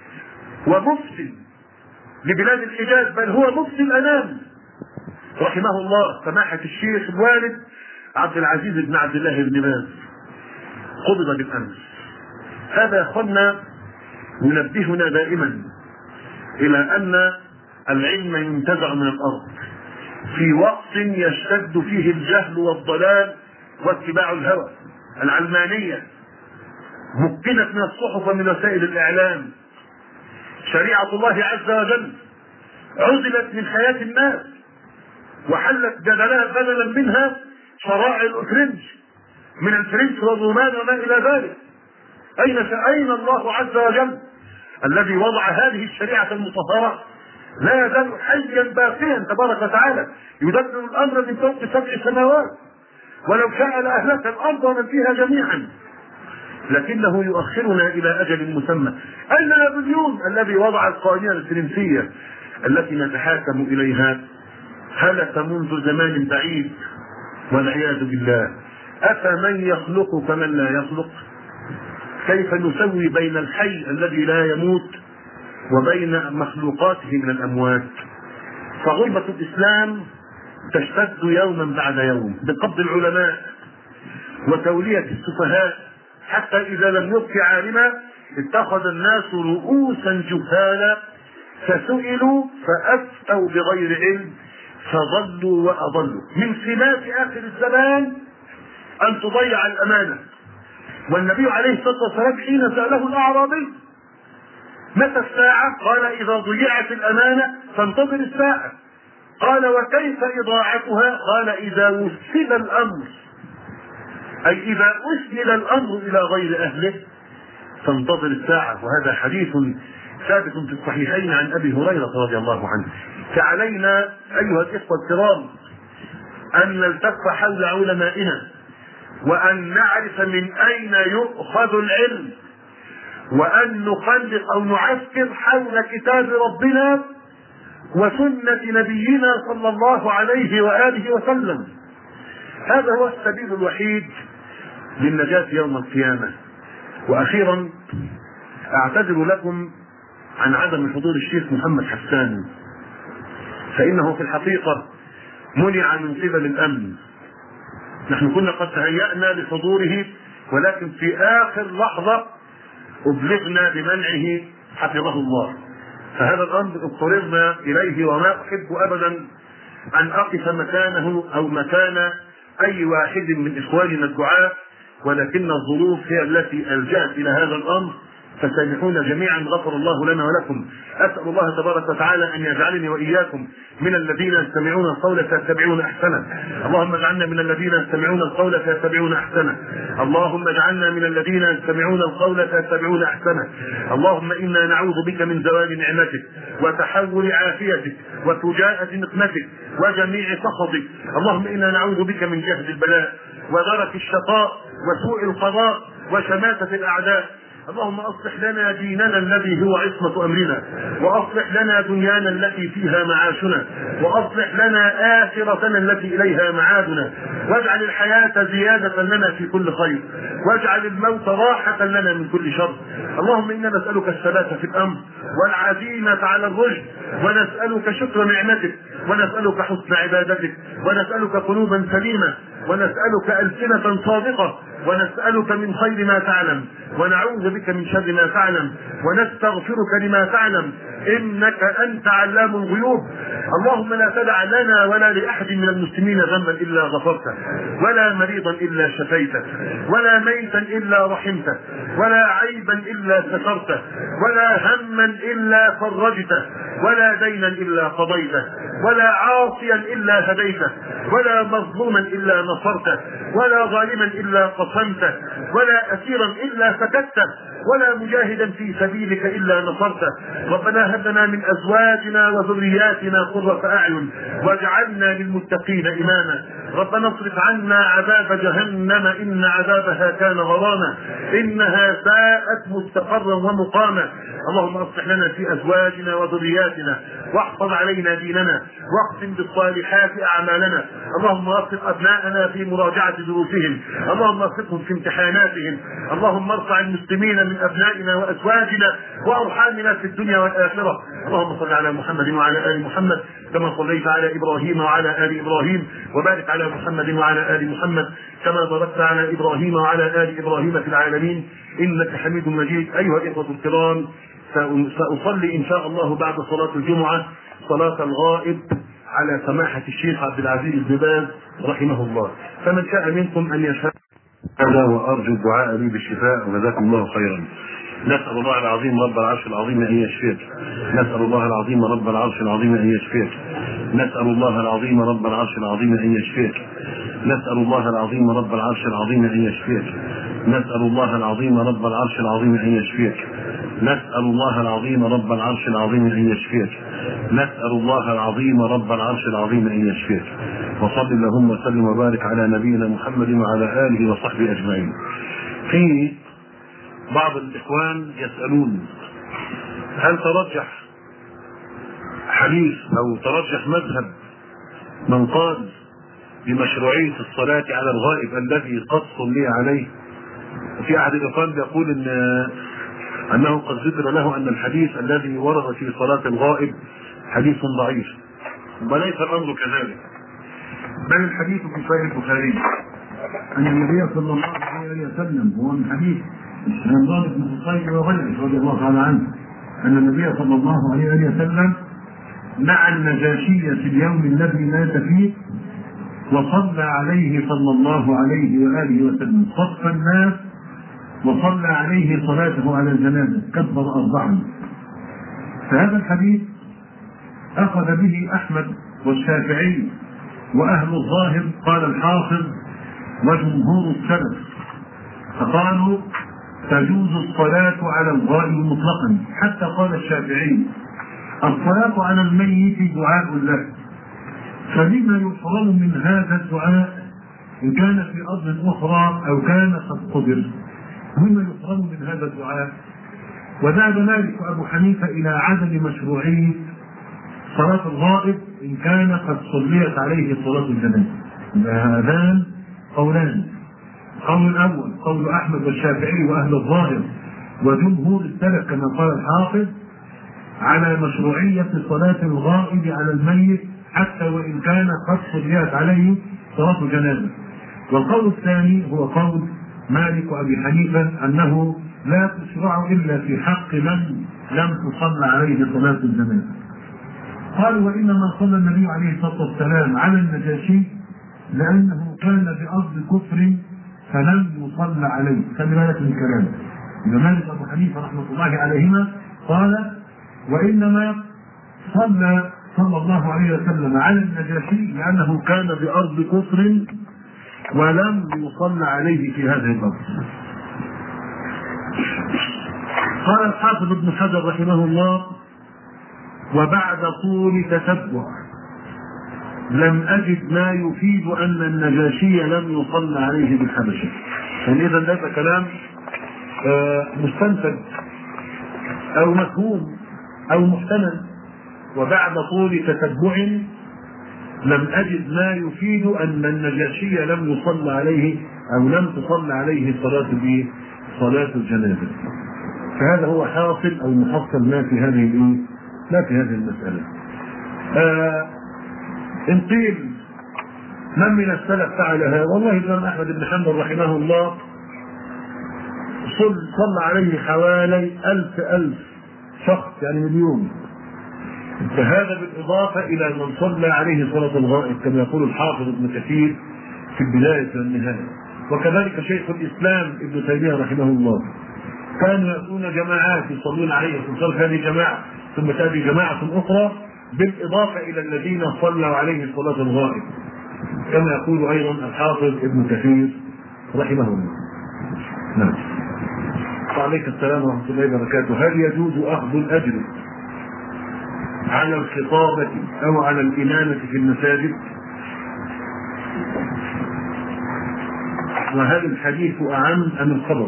ومفتي لبلاد الحجاز، بل هو مفتي الأنام رحمه الله، سماحة الشيخ الوالد عبد العزيز بن عبد الله بن باز، قبض بالأمس. هذا يا أخوانا ينبهنا دائما إلى أن العلم ينتزع من الأرض في وقت يشتد فيه الجهل والضلال واتباع الهوى. العلمانية مكنت من الصحف ومن وسائل الإعلام، شريعة الله عز وجل عزلت من حياة الناس وحلت بدلا بدلا منها شرائع الفرنج من الفرنج والرومان وما إلى ذلك. أين أين الله عز وجل الذي وضع هذه الشريعة المطهرة؟ لا يزال حيا باقيا تبارك وتعالى، يدبر الأمر من فوق سبع سماوات، ولو شاء لأهلك الأرض ومن فيها جميعا، لكنه يؤخرنا إلى أجل مسمى. أين نابليون الذي وضع القوانين الفرنسية التي نتحاكم إليها؟ هلك منذ زمان بعيد والعياذ بالله. أفمن يخلق كمن لا يخلق؟ كيف نسوي بين الحي الذي لا يموت وبين مخلوقاته من الأموات. فغربة الإسلام تشتد يوما بعد يوم بقبض العلماء وتولية السفهاء، حتى إذا لم يبق عالما اتخذ الناس رؤوسا جهالا فسئلوا فأفتوا بغير علم فضلوا وأضلوا. من سمات آخر الزمان أن تضيع الأمانة. والنبي عليه الصلاة والسلام حين سأله الأعرابي متى الساعة؟ قال إذا ضيعت الأمانة فانتظر الساعة. قال وكيف إضاعتها؟ قال إذا وسد الأمر، أي إذا أسند الأمر إلى غير أهله فانتظر الساعة. وهذا حديث ثابت في الصحيحين عن أبي هريرة رضي الله عنه. فعلينا أيها الإخوة الكرام أن نلتف حول علمائنا وأن نعرف من أين يؤخذ العلم، وأن نخلق أو نعسكر حول كتاب ربنا وسنة نبينا صلى الله عليه وآله وسلم. هذا هو السبيل الوحيد للنجاة يوم القيامة. وأخيرا أعتذر لكم عن عدم حضور الشيخ محمد حسان، فإنه في الحقيقة منع من قبل الأمن. نحن كنا قد تهيأنا لحضوره، ولكن في آخر لحظة أبلغنا بمنعه حفظه الله. فهذا الأمر اضطررنا إليه، وما أحب أبدا أن أقف مكانه أو مكان أي واحد من إخواننا الدعاة، ولكن الظروف هي التي ألجأت إلى هذا الأمر. فسامحونا جميعا، غفر الله لنا ولكم. أسأل الله تبارك وتعالى أن يجعلني وإياكم من الذين يستمعون القول فيتبعون أحسنه. اللهم اجعلنا من الذين يستمعون القول فيتبعون أحسنه. اللهم اجعلنا من الذين يستمعون القول فيتبعون أحسنه. اللهم إنا نعوذ بك من زوال نعمتك وتحول عافيتك وفجاءة نقمتك وجميع سخطك. اللهم إنا نعوذ بك من جهد البلاء ودرك الشقاء وسوء القضاء وشماتة الأعداء. اللهم أصلح لنا ديننا الذي هو عصمة أمرنا، وأصلح لنا دنيانا التي فيها معاشنا، وأصلح لنا آخرتنا التي إليها معادنا، واجعل الحياة زيادة لنا في كل خير، واجعل الموت راحة لنا من كل شر. اللهم إنا نسألك الثبات في الأمر والعزيمة على الرشد، ونسألك شكر نعمتك، ونسألك حسن عبادتك، ونسألك قلوبا سليمة، ونسألك ألسنة صادقة، ونسألك من خير ما تعلم، ونعوذ بك من شر ما تعلم، ونستغفرك لما تعلم، إنك أنت علام الغيوب. اللهم لا تدع لنا ولا لأحد من المسلمين ذنبا إلا غفرته، ولا مريضا إلا شفيته، ولا ميتا إلا رحمته، ولا عيبا إلا سترته، ولا هما إلا فرجته، ولا دينا إلا قضيته، ولا عاصيا إلا هديته، ولا مظلوما إلا نصرته، ولا ظالما إلا قصمته، ولا أسيرا إلا سكته، ولا مجاهدا في سبيلك إلا نصرته. ربنا هب لنا من أزواجنا وذرياتنا قرة أعين واجعلنا للمتقين إماما. ربنا اصرف عنا عذاب جهنم إن عذابها كان غراما إنها ساءت مستقرا ومقاما. اللهم اصلح لنا في أزواجنا وذرياتنا، واحفظ علينا ديننا، واختم بالصالحات أعمالنا. اللهم وفق أبناءنا في مراجعة دروسهم، اللهم وفقهم في امتحاناتهم. اللهم ارفع المسلمين من أبنائنا وأزواجنا وأرحامنا في الدنيا والآخرة. اللهم صل على محمد وعلى آل محمد كما صليت على إبراهيم وعلى آل إبراهيم، وبارك على محمد وعلى آل محمد كما باركت على إبراهيم وعلى آل إبراهيم في العالمين إنك حميد مجيد. أيها الإخوة الكرام، سأصلي إن شاء الله بعد صلاة الجمعة صلاة الغائب على سماحة الشيخ عبد العزيز بن باز رحمه الله، فمن شاء منكم أن يشهد هذا، وأرجو الدعاء لي بالشفاء، وجزاكم الله خيرا. نسأل الله العظيم رب العرش العظيم أن يشفيك. نسأل الله العظيم رب العرش العظيم أن يشفيك. نسأل الله العظيم رب العرش العظيم أن يشفيك. نسأل الله العظيم رب العرش العظيم أن يشفيك. نسأل الله العظيم رب العرش العظيم أن يشفيك. نسأل الله العظيم رب العرش العظيم أن يشفيك. نسأل الله العظيم رب العرش العظيم أن يشفيك. وصل اللهم وسلم وبارك على نبينا محمد وعلى آله وصحبه أجمعين. في بعض الإخوان يسألون هل ترجح حديث أو ترجح مذهب من قال بمشروعية الصلاة على الغائب الذي قد صلي عليه؟ في أحد الإخوان بيقول إن أنه قد ذكر له أن الحديث الذي ورد في صلاة الغائب حديث ضعيف، وليس الأمر كذلك، بل الحديث في صحيح البخاري أن النبي صلى الله عليه وسلم، هو من حديث عمران بن حصين وغيره رضي الله تعالى عنه، أن النبي صلى الله عليه وسلم مع النجاشية في اليوم الذي مات فيه وصلى عليه صلى الله عليه وآله وسلم صف الناس وصلى عليه صلاته على الجنازة كبر أربعا. فهذا الحديث أخذ به أحمد والشافعي وأهل الظاهر، قال الحافظ، وجمهور السلف، فقالوا تجوز الصلاة على الغائب مطلقا، حتى قال الشافعي الصلاة على الميت دعاء له، فلما يحرم من هذا الدعاء إن كان في أرض أخرى أو كان قد قدر؟ مما يحرم من هذا الدعاء. وذهب مالك وأبو حنيفة إلى عدم مشروعية صلاة الغائب إن كان قد صليت عليه صلاة الجنازة. هذان قولان، القول الأول قول أحمد والشافعي وأهل الظاهر وجمهور السلف كما قال الحافظ على مشروعية صلاة الغائب على الميت حتى وإن كان قد صليت عليه صلاة الجنازة. والقول الثاني هو قول مالك وأبي حنيفة أنه لا تشرع إلا في حق من لم تصلى عليه صلاة الجنازة. قالوا وإنما صلى النبي عليه الصلاة والسلام على النجاشي لأنه كان بأرض كفر فلم يصلى عليه. خلي بالك من كلامه. مالك وأبو حنيفة رحمة الله عليهما قال وإنما صلى صلى الله عليه وسلم على النجاشي لأنه كان بأرض كفر ولم يصلى عليه في هذه الأرض. قال الحافظ ابن حجر رحمه الله وبعد طول تتبع لم أجد ما يفيد أن النجاشي لم يصلى عليه بالحبشة. يعني إذا هذا كلام مستنتج أو مفهوم أو محتمل. وبعد طول تتبع لم أجد ما يفيد أن النجاشي لم يصلى عليه أو لم تصلى عليه صلاة صلاة الجنازة. فهذا هو حاصل أو محصل ما في هذه ما في هذه المسألة. آه إن قيل من من السلف فعلها؟ والله الإمام أحمد بن حنبل رحمه الله صلى عليه حوالي ألف ألف شخص، يعني مليون. فهذا بالإضافة إلى من صلى عليه صلاة الغائب كما يقول الحافظ ابن كثير في البداية والنهاية. وكذلك شيخ الإسلام ابن تيمية رحمه الله كانوا يأتون جماعات يصلون عليه، تصل هذه جماعة ثم تأتي جماعة أخرى بالإضافة إلى الذين صلوا عليه صلاة الغائب كما يقول أيضا الحافظ ابن كثير رحمه الله. نعم. وعليك السلام ورحمة الله وبركاته. هل يجوز أخذ الأجر على الخطابة أو على الإمامة في المساجد؟ وهل الحديث أعم أم الخبر؟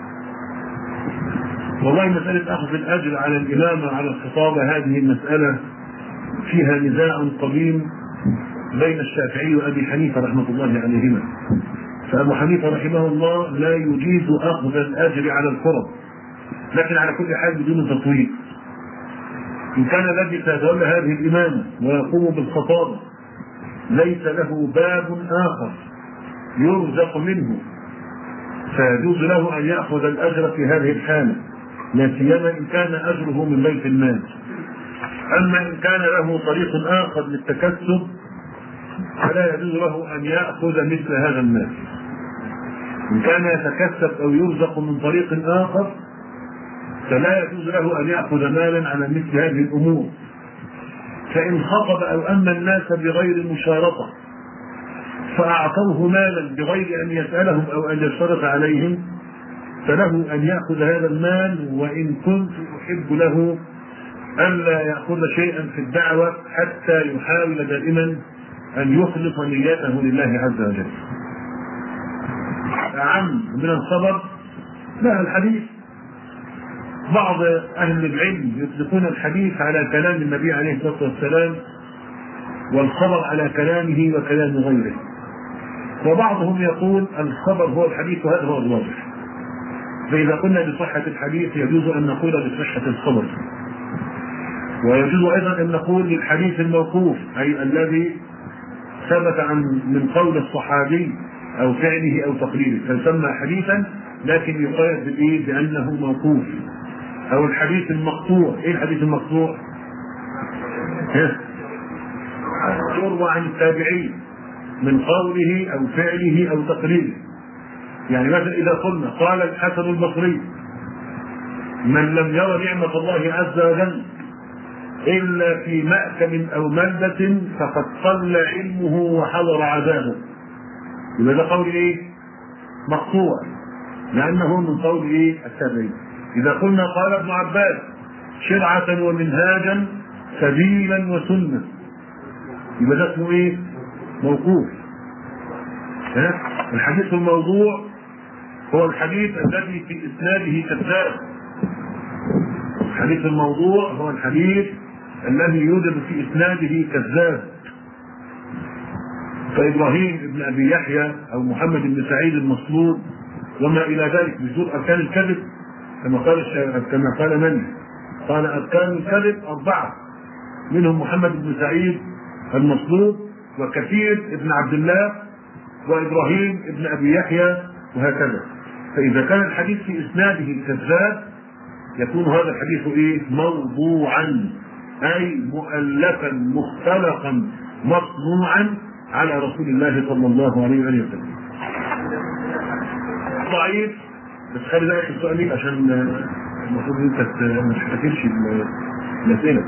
والله مسألة أخذ الأجر على الإمامة على الخطابة هذه المسألة فيها نزاع قديم بين الشافعي وأبي حنيفة رحمة الله عليهما. فأبو حنيفة رحمه الله لا يجيز أخذ الأجر على الفرض، لكن على كل حال بدون تطويل. إن كان الذي سيتولى هذه الإمامة ويقوم بالخطابة ليس له باب آخر يرزق منه فيجوز له أن يأخذ الأجر في هذه الحالة، لا سيما إن كان أجره من بيت المال. أما إن كان له طريق آخر للتكسب فلا يجوز له أن يأخذ مثل هذا المال. إن كان يتكسب أو يرزق من طريق آخر فلا يجوز له أن يأخذ مالا على مثل هذه الأمور. فإن خطب أو أما الناس بغير مشارطة فأعطوه مالا بغير أن يسألهم أو أن يشترط عليهم فله أن يأخذ هذا المال، وإن كنت أحب له ألا يأخذ شيئا في الدعوة حتى يحاول دائما أن يخلص نيته لله عز وجل. أعم من الخبر؟ لا، الحديث بعض أهل العلم يطلقون الحديث على كلام النبي عليه الصلاة والسلام والخبر على كلامه وكلام غيره، وبعضهم يقول الخبر هو الحديث وهذا هو الواضح. فإذا قلنا بصحة الحديث يجوز أن نقول بصحة الخبر، ويجوز أيضا أن نقول للحديث الموقوف أي الذي ثبت عن من قول الصحابي أو فعله أو تقريره فيسمى حديثا لكن يقال بالإيه بأنه موقوف. أو الحديث المقطوع. إيه الحديث المقطوع؟ يروى عن التابعين من قوله أو فعله أو تقريره. يعني مثلا إذا قلنا قال الحسن البصري من لم يرى نعمة الله عز وجل إلا في مأكل أو ملبس فقد قل علمه وحضر عذابه، يبقى ده قول إيه؟ مقطوع لأنه من قول إيه؟ التابعين. إذا قلنا قال ابن عباس شرعة ومنهاجا سبيلا وسنة، يبقى ده اسمه إيه؟ موقوف. ها؟ الحديث الموضوع هو الحديث الذي في إسناده كذاب. الحديث الموضوع هو الحديث الذي يوجد في إسناده كذاب. فإبراهيم ابن أبي يحيى أو محمد بن سعيد المصلوب وما إلى ذلك بجزء أركان الكذب كما قال كما قال من قال أركان الكذب أربعة، منهم محمد بن سعيد المصلوب وكثير ابن عبد الله وإبراهيم ابن أبي يحيى وهكذا. فإذا كان الحديث في إسناده كذاب يكون هذا الحديث إيه؟ موضوعا أي مؤلفا مختلقا مصنوعا على رسول الله صلى الله عليه وسلم. ضعيف بس خلي بالك السؤال عشان المفروض انت ما تفتكرش الاسئله.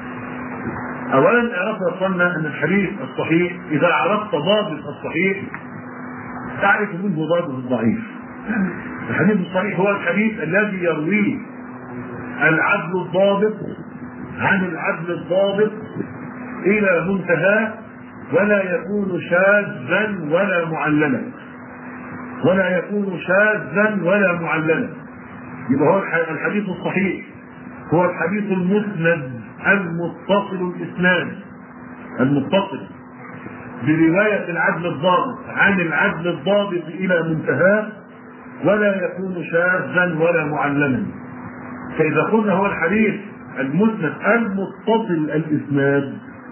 اولا اعرف يا اخوانا ان الحديث الصحيح اذا عرفت ضابط الصحيح تعرف منه ضابط الضعيف. الحديث الصحيح هو الحديث الذي يرويه العدل الضابط عن العدل الضابط الى منتهى ولا يكون شاذا ولا معللا ولا يكون شاذا ولا معللا. يبقى هو الحديث الصحيح هو الحديث المسند المتصل الاسناد المتصل برواية العدل الضابط عن العدل الضابط الى منتهى ولا يكون شاذا ولا معللا. فاذا قلنا هو الحديث المسند المتصل الاسناد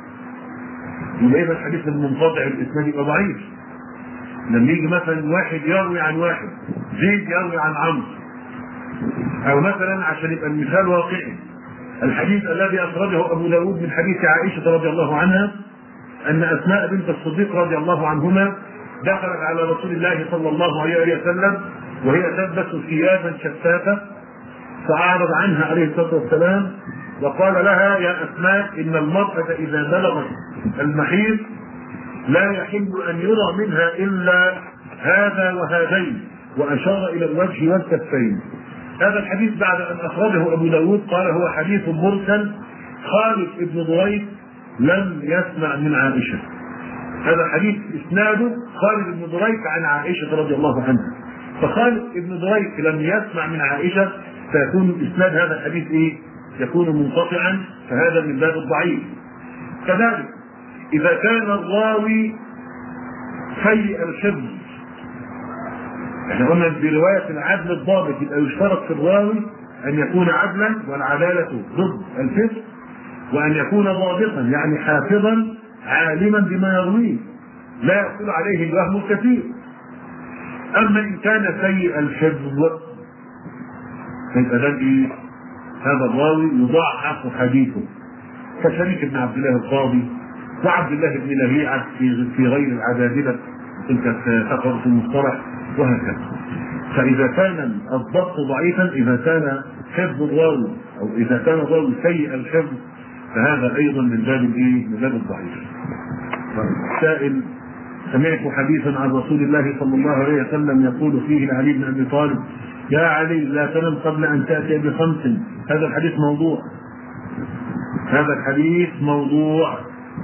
يبقى الحديث المنقطع الاسناد يبقى ضعيف. لما يجي مثلا واحد يروي عن واحد زيد يروي عن عمرو، او مثلا عشان يبقى المثال واقعي الحديث الذي اخرجه ابو داود من حديث عائشه رضي الله عنها ان اسماء بنت الصديق رضي الله عنهما دخلت على رسول الله صلى الله عليه وسلم وهي تلبس ثيابا شفافه فاعرض عنها عليه الصلاه والسلام وقال لها يا اسماء ان المراه اذا بلغت المحيض لا يحل أن يرى منها إلا هذا وهذين وأشار إلى الوجه والكفين. هذا الحديث بعد أن أخرجه أبو داود قال هو حديث مرسل خالد بن دريد لم يسمع من عائشة. هذا الحديث إسناده خالد بن دريد عن عائشة رضي الله عنها، فخالد بن دريد لم يسمع من عائشة فيكون إسناد هذا الحديث إيه؟ يكون منقطعا، فهذا من باب الضعيف. كذلك إذا كان الراوي سيء الحفظ، احنا قلنا برواية العدل الضابط يبقى يشترط في الراوي أن يكون عدلا والعدالة ضد الفسق، وأن يكون ضابطا يعني حافظا عالما بما يرويه لا يحصل عليه الوهم الكثير. أما إن كان سيء الحفظ فيبقى ده إيه؟ هذا الراوي يضاعف حديثه كشريك بن عبد الله القاضي وعبد الله بن لهيعة في في غير العدادلة تلك تقر في المصطلح وهكذا. فإذا كان الضبط ضعيفا إذا كان حفظ الراوي أو إذا كان الراوي سيء الحفظ فهذا أيضا من باب الإيه؟ من باب الضعيف. سائل سمعت حديثا عن رسول الله صلى الله عليه وسلم يقول فيه لعلي بن أبي طالب يا علي لا تنم قبل أن تأتي بخمس. هذا الحديث موضوع. هذا الحديث موضوع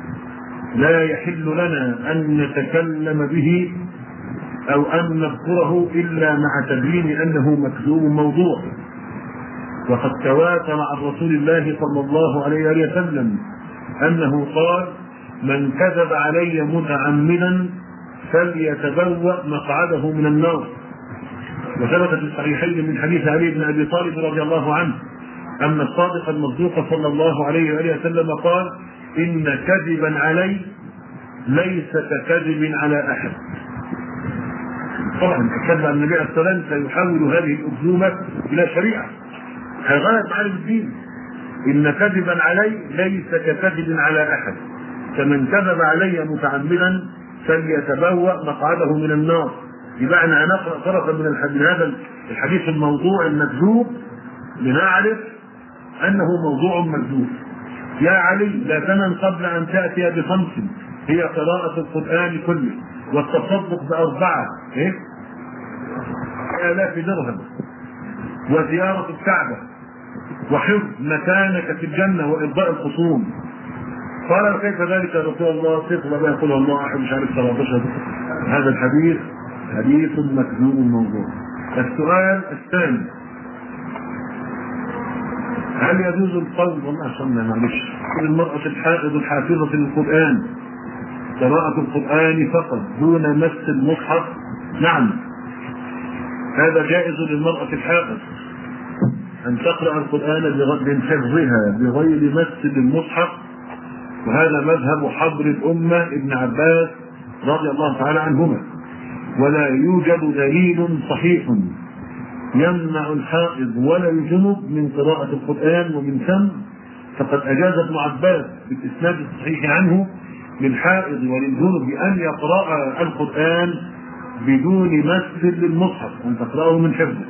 لا يحل لنا أن نتكلم به أو أن نذكره إلا مع تبيين أنه مكذوب موضوع. وقد تواتر عن رسول الله صلى الله عليه وسلم أنه قال من كذب علي متعمدا فليتبوأ مقعده من النار. وثبت في الصحيحين من حديث علي بن ابي طالب رضي الله عنه ان الصادق المصدوق صلى الله عليه واله وسلم قال: ان كذبا علي ليس ككذب على احد. طبعا الكذب على النبي عليه الصلاه والسلام سيحول هذه الاكذوبه الى شريعه، هيغير معالم الدين. ان كذبا علي ليس ككذب على احد، فمن كذب علي متعمدا فليتبوأ مقعده من النار. يبقى احنا هنقرا طرفا من الحديث، هذا الحديث الموضوع المكذوب لنعرف انه موضوع مكذوب. يا علي لا تنم قبل ان تاتي بخمس، هي قراءة القرآن كله، والتصدق بأربعة إيه؟ آلاف درهم، وزيارة الكعبة، وحفظ مكانك في الجنة، وإرضاء الخصوم. قال: كيف ذلك يا رسول الله؟ صفر ما يقول الله أحد مش عارف سبعتاشر. هذا الحديث حديث مكذوب الموضوع. السؤال الثاني: هل يجوز القول والله عشان معلش المرأة الحائض الحافظة للقرآن قراءة القرآن فقط دون مس المصحف؟ نعم، هذا جائز للمرأة الحائض أن تقرأ القرآن من حفظها بغير مس للمصحف، وهذا مذهب حبر الأمة ابن عباس رضي الله تعالى عنهما. ولا يوجد دليل صحيح يمنع الحائض ولا الجنب من قراءة القرآن، ومن ثم فقد أجاز ابن عباس بالإسناد الصحيح عنه للحائض وللجنب أن يقرأ القرآن بدون مس للمصحف، أن تقرأه من حفظه.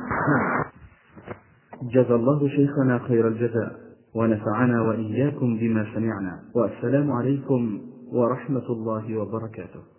جزا الله شيخنا خير الجزاء، ونفعنا وإياكم بما سمعنا، والسلام عليكم ورحمة الله وبركاته.